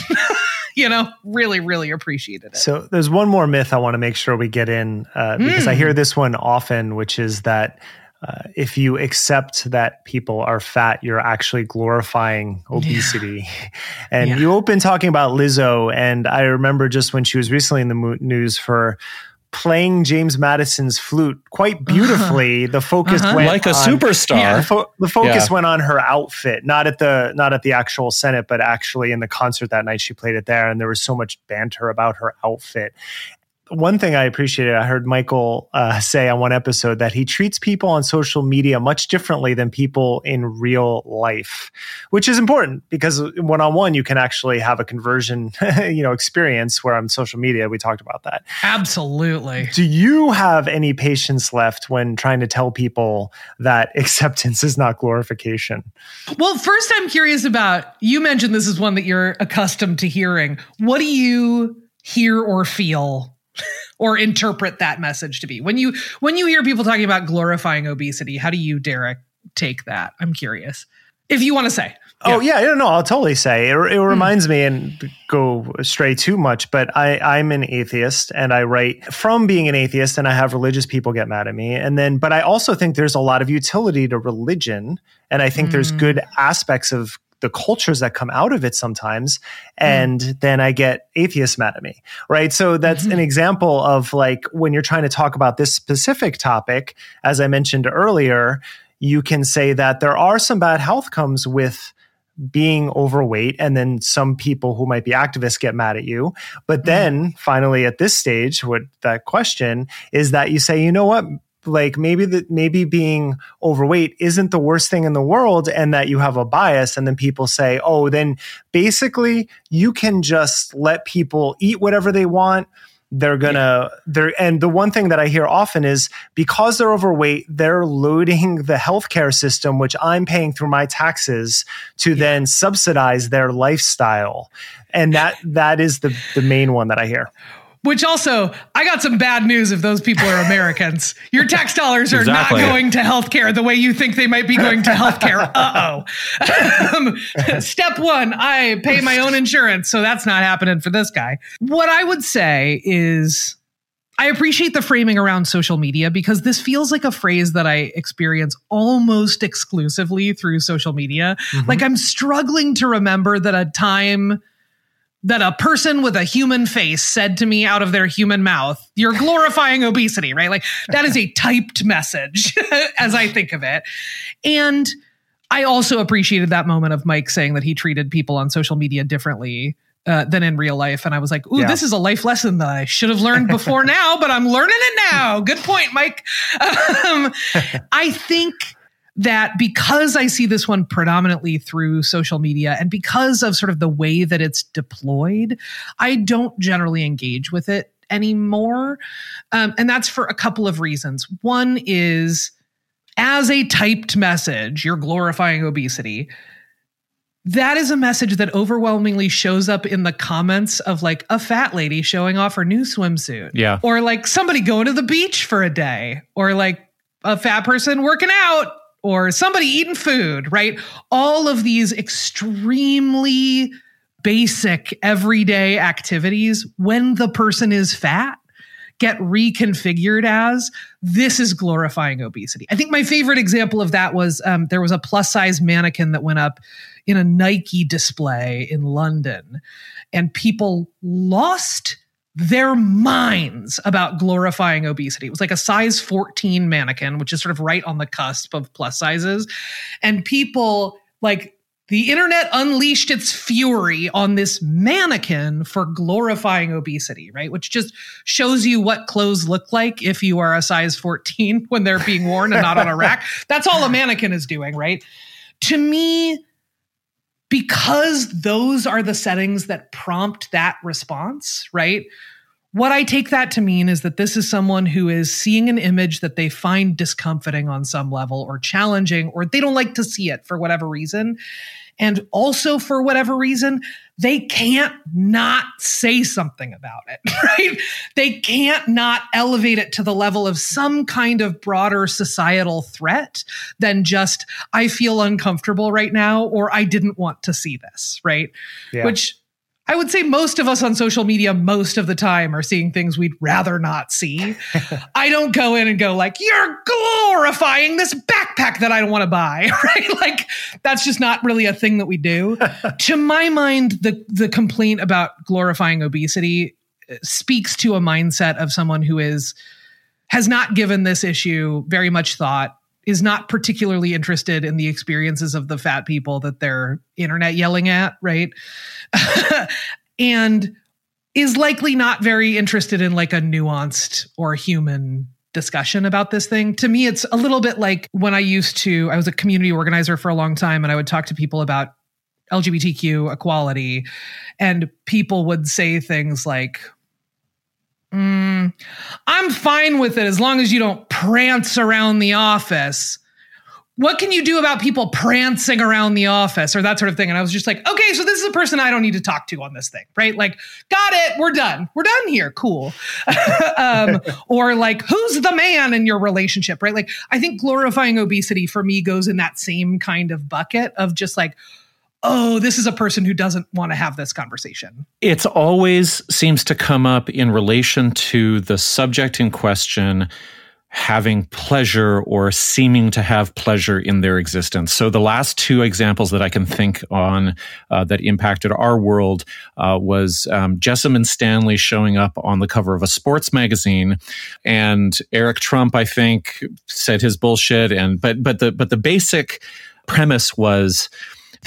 Really, really appreciated it. So there's one more myth I want to make sure we get in because I hear this one often, which is that if you accept that people are fat, you're actually glorifying obesity. And you open talking about Lizzo, and I remember just when she was recently in the news for playing James Madison's flute quite beautifully. The focus went like a superstar. Yeah, the focus went on her outfit, not at the actual Senate, but actually in the concert that night. She played it there, and there was so much banter about her outfit. One thing I appreciated, I heard Michael say on one episode that he treats people on social media much differently than people in real life, which is important because one-on-one you can actually have a conversion, experience. Where on social media we talked about that. Absolutely. Do you have any patience left when trying to tell people that acceptance is not glorification? Well, first I'm curious about, you mentioned this is one that you're accustomed to hearing. What do you hear or feel or interpret that message to be? When you hear people talking about glorifying obesity, how do you, Derek, take that? I'm curious. If you want to say. Oh, yeah. No, I'll totally say. It reminds me, and go astray too much, but I'm an atheist and I write from being an atheist, and I have religious people get mad at me. But I also think there's a lot of utility to religion. And I think there's good aspects of the cultures that come out of it sometimes. And then I get atheists mad at me, right? So that's an example of like, when you're trying to talk about this specific topic, as I mentioned earlier, you can say that there are some bad health comes with being overweight, and then some people who might be activists get mad at you. But then finally at this stage, what that question is that you say, you know what? like maybe being overweight isn't the worst thing in the world, and that you have a bias. And then people say, oh, then basically you can just let people eat whatever they want. And the one thing that I hear often is because they're overweight, they're loading the healthcare system, which I'm paying through my taxes, to then subsidize their lifestyle. And that is the main one that I hear. Which also, I got some bad news if those people are Americans. Your tax dollars are not going to healthcare the way you think they might be going to healthcare. Step one, I pay my own insurance, so that's not happening for this guy. What I would say is, I appreciate the framing around social media, because this feels like a phrase that I experience almost exclusively through social media. Mm-hmm. Like, I'm struggling to remember that a time that a person with a human face said to me out of their human mouth, "You're glorifying obesity," right? Like, that is a typed message as I think of it. And I also appreciated that moment of Mike saying that he treated people on social media differently than in real life. And I was like, ooh, This is a life lesson that I should have learned before now, but I'm learning it now. Good point, Mike. I think that because I see this one predominantly through social media, and because of sort of the way that it's deployed, I don't generally engage with it anymore. And that's for a couple of reasons. One is, as a typed message, you're glorifying obesity. That is a message that overwhelmingly shows up in the comments of like a fat lady showing off her new swimsuit. Yeah. Or like somebody going to the beach for a day, or like a fat person working out, or somebody eating food, right? All of these extremely basic everyday activities, when the person is fat, get reconfigured as, this is glorifying obesity. I think my favorite example of that was there was a plus size mannequin that went up in a Nike display in London, and people lost their minds about glorifying obesity. It was like a size 14 mannequin, which is sort of right on the cusp of plus sizes. And people, like, the internet unleashed its fury on this mannequin for glorifying obesity, right? Which just shows you what clothes look like if you are a size 14 when they're being worn and not on a rack. That's all a mannequin is doing, right? To me, because those are the settings that prompt that response, right? What I take that to mean is that this is someone who is seeing an image that they find discomforting on some level, or challenging, or they don't like to see it for whatever reason. And also, for whatever reason, they can't not say something about it, right? They can't not elevate it to the level of some kind of broader societal threat than just, I feel uncomfortable right now, or I didn't want to see this, right? Yeah. Which I would say most of us on social media most of the time are seeing things we'd rather not see. I don't go in and go like, "You're glorifying this backpack that I don't want to buy," right? Like, that's just not really a thing that we do. To my mind, the complaint about glorifying obesity speaks to a mindset of someone who has not given this issue very much thought, is not particularly interested in the experiences of the fat people that they're internet yelling at, right? And is likely not very interested in like a nuanced or human discussion about this thing. To me, it's a little bit like when I was a community organizer for a long time, and I would talk to people about LGBTQ equality, and people would say things like, "I'm fine with it as long as you don't prance around the office. What can you do about people prancing around the office?" or that sort of thing. And I was just like, okay, so this is a person I don't need to talk to on this thing, right? Like, got it. We're done. We're done here. Cool. Or like, who's the man in your relationship, right? Like, I think glorifying obesity for me goes in that same kind of bucket of just like, oh, this is a person who doesn't want to have this conversation. It always seems to come up in relation to the subject in question having pleasure or seeming to have pleasure in their existence. So the last two examples that I can think on that impacted our world was Jessamine Stanley showing up on the cover of a sports magazine, and Eric Trump, I think, said his bullshit. But the basic premise was this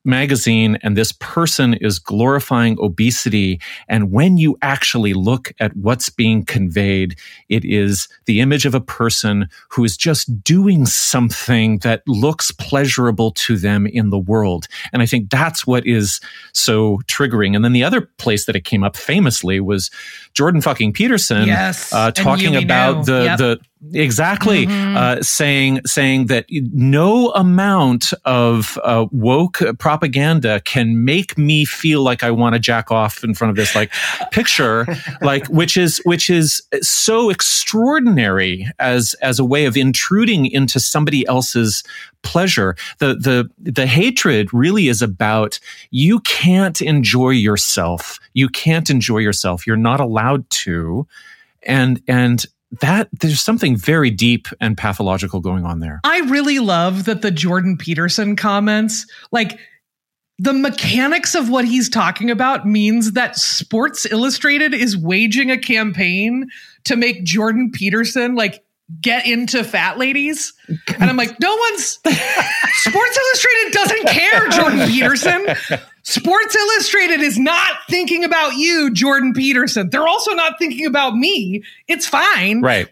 magazine and this person is glorifying obesity. And when you actually look at what's being conveyed, it is the image of a person who is just doing something that looks pleasurable to them in the world. And I think that's what is so triggering. And then the other place that it came up famously was Jordan fucking Peterson, talking about exactly, saying that no amount of woke propaganda can make me feel like I want to jack off in front of this picture, which is so extraordinary as a way of intruding into somebody else's pleasure. The hatred really is about you can't enjoy yourself. You can't enjoy yourself. You're not allowed to, and that there's something very deep and pathological going on there. I really love that the Jordan Peterson comments, the mechanics of what he's talking about means that Sports Illustrated is waging a campaign to make Jordan Peterson get into fat ladies. And I'm like, Sports Illustrated doesn't care, Jordan Peterson. Sports Illustrated is not thinking about you, Jordan Peterson. They're also not thinking about me. It's fine. Right.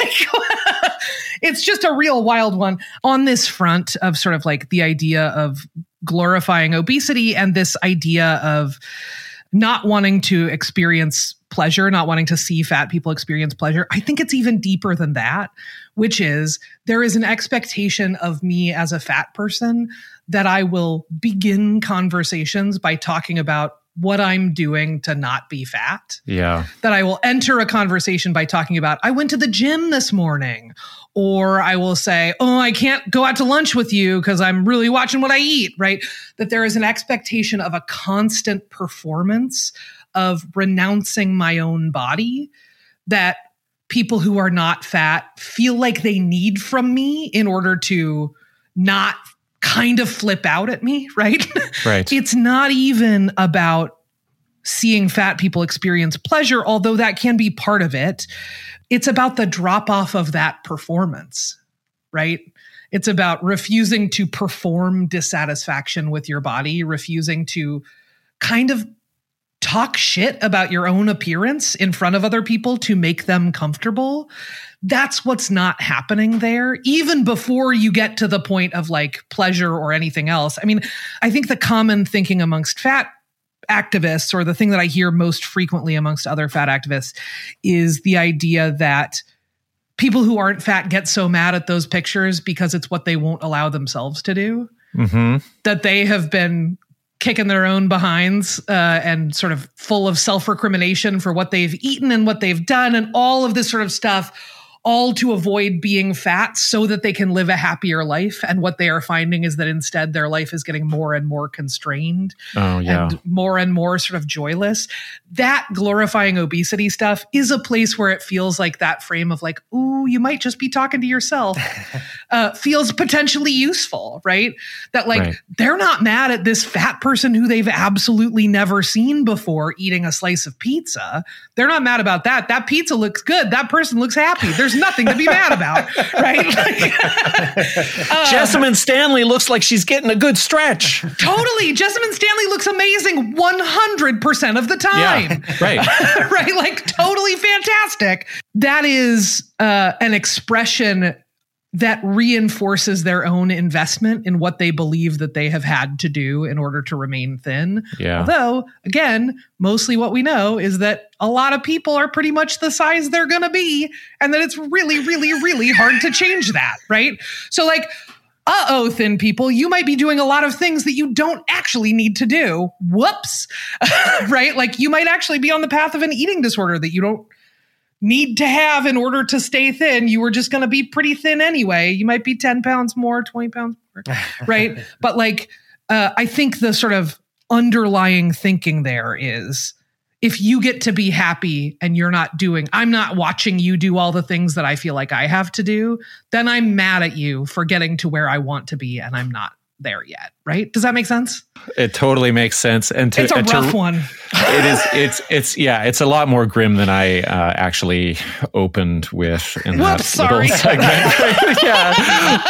It's just a real wild one on this front of sort of the idea of glorifying obesity and this idea of not wanting to experience pleasure, not wanting to see fat people experience pleasure. I think it's even deeper than that, which is there is an expectation of me as a fat person that I will begin conversations by talking about what I'm doing to not be fat. Yeah. That I will enter a conversation by talking about, I went to the gym this morning. Or I will say, oh, I can't go out to lunch with you because I'm really watching what I eat, right? That there is an expectation of a constant performance of renouncing my own body that people who are not fat feel like they need from me in order to not kind of flip out at me, right? Right. It's not even about seeing fat people experience pleasure, although that can be part of it. It's about the drop off of that performance, right? It's about refusing to perform dissatisfaction with your body, refusing to kind of talk shit about your own appearance in front of other people to make them comfortable. That's what's not happening there, even before you get to the point of pleasure or anything else. I mean, I think the common thinking amongst fat activists, or the thing that I hear most frequently amongst other fat activists, is the idea that people who aren't fat get so mad at those pictures because it's what they won't allow themselves to do. Mm-hmm. That they have been kicking their own behinds and sort of full of self-recrimination for what they've eaten and what they've done and all of this sort of stuff, all to avoid being fat so that they can live a happier life. And what they are finding is that instead their life is getting more and more constrained and more sort of joyless. That glorifying obesity stuff is a place where it feels like that frame of ooh, you might just be talking to yourself feels potentially useful, right? That they're not mad at this fat person who they've absolutely never seen before eating a slice of pizza. They're not mad about that. That pizza looks good. That person looks happy. There's nothing to be mad about, right? Jessamine Stanley looks like she's getting a good stretch. Totally. Jessamine Stanley looks amazing 100% of the time. Yeah, right. Right? Totally fantastic. That is an expression that reinforces their own investment in what they believe that they have had to do in order to remain thin. Yeah. Although, again, mostly what we know is that a lot of people are pretty much the size they're going to be, and that it's really, really, really hard to change that, right? So thin people, you might be doing a lot of things that you don't actually need to do. Whoops. Right? You might actually be on the path of an eating disorder that you don't need to have in order to stay thin. You were just going to be pretty thin anyway. You might be 10 pounds more, 20 pounds more, right? But I think the sort of underlying thinking there is, if you get to be happy and I'm not watching you do all the things that I feel like I have to do, then I'm mad at you for getting to where I want to be and I'm not there yet, right? Does that make sense? It totally makes sense. And it's a rough one. It's a lot more grim than I actually opened with in that little segment. Yeah.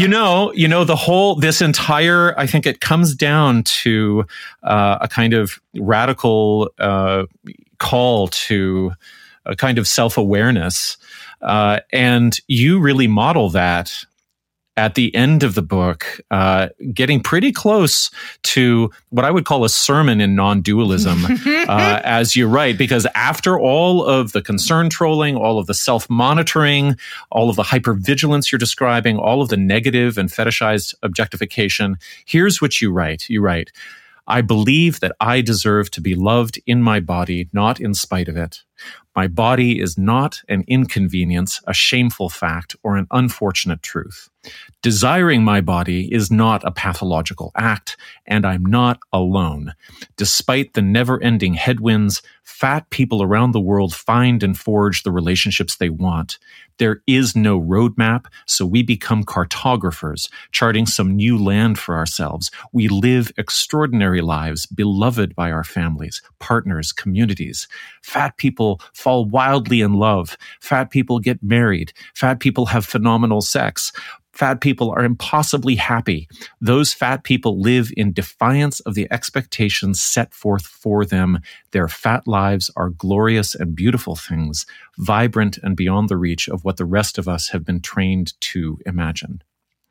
But this entire, I think it comes down to a kind of radical call to a kind of self-awareness. And you really model that at the end of the book, getting pretty close to what I would call a sermon in non-dualism, as you write, because after all of the concern trolling, all of the self-monitoring, all of the hypervigilance you're describing, all of the negative and fetishized objectification, here's what you write. You write, I believe that I deserve to be loved in my body, not in spite of it. My body is not an inconvenience, a shameful fact, or an unfortunate truth. Desiring my body is not a pathological act, and I'm not alone. Despite the never-ending headwinds, fat people around the world find and forge the relationships they want. There is no roadmap, so we become cartographers, charting some new land for ourselves. We live extraordinary lives, beloved by our families, partners, communities. Fat people fall wildly in love. Fat people get married. Fat people have phenomenal sex. Fat people are impossibly happy. Those fat people live in defiance of the expectations set forth for them. Their fat lives are glorious and beautiful things, vibrant and beyond the reach of what the rest of us have been trained to imagine.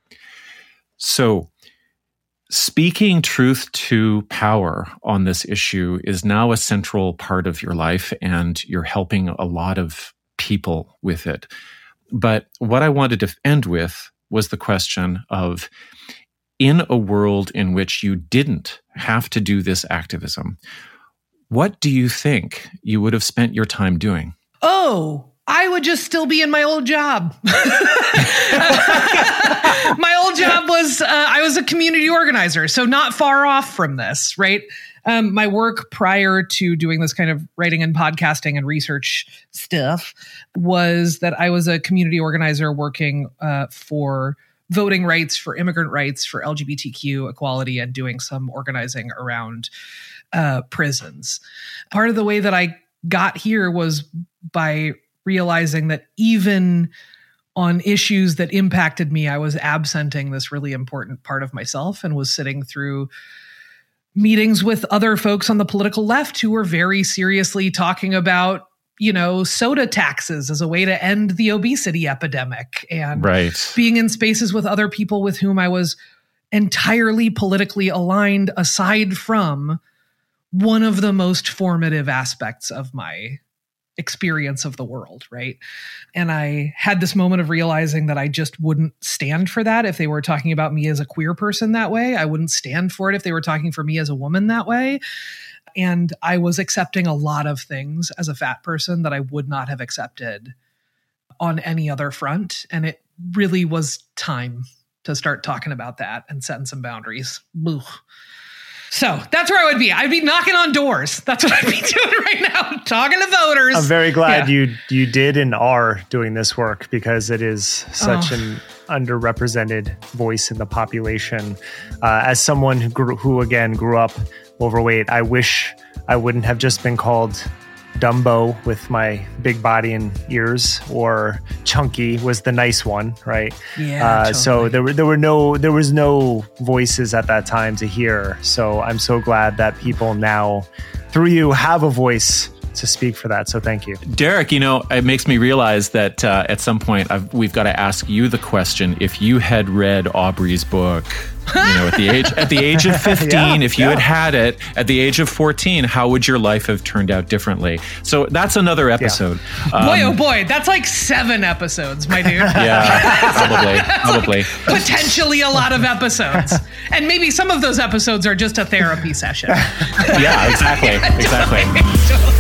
So, speaking truth to power on this issue is now a central part of your life, and you're helping a lot of people with it. But what I wanted to end with was the question of, in a world in which you didn't have to do this activism, what do you think you would have spent your time doing? Oh, I would just still be in my old job. My old job was, I was a community organizer, so not far off from this, right? My work prior to doing this kind of writing and podcasting and research stuff was that I was a community organizer working for voting rights, for immigrant rights, for LGBTQ equality, and doing some organizing around prisons. Part of the way that I got here was by realizing that even on issues that impacted me, I was absenting this really important part of myself and was sitting through meetings with other folks on the political left who were very seriously talking about, soda taxes as a way to end the obesity epidemic, and being in spaces with other people with whom I was entirely politically aligned, aside from one of the most formative aspects of my experience of the world, right? And I had this moment of realizing that I just wouldn't stand for that if they were talking about me as a queer person that way. I wouldn't stand for it if they were talking for me as a woman that way. And I was accepting a lot of things as a fat person that I would not have accepted on any other front. And it really was time to start talking about that and setting some boundaries. Ugh. So that's where I would be. I'd be knocking on doors. That's what I'd be doing right now, talking to voters. I'm very glad you did and are doing this work, because it is such an underrepresented voice in the population. As someone who grew up overweight, I wish I wouldn't have just been called Dumbo with my big body and ears, or Chunky was the nice one, right? Yeah. Totally. So there was no voices at that time to hear. So I'm so glad that people now, through you, have a voice to speak for that. So thank you, Derek. it makes me realize that at some point we've got to ask you the question: if you had read Aubrey's book, at the age of 15, if you had it at the age of 14, how would your life have turned out differently? So that's another episode. Boy, oh boy, that's like 7 episodes, my dude. Yeah, probably. Like potentially a lot of episodes. And maybe some of those episodes are just a therapy session. Yeah, exactly.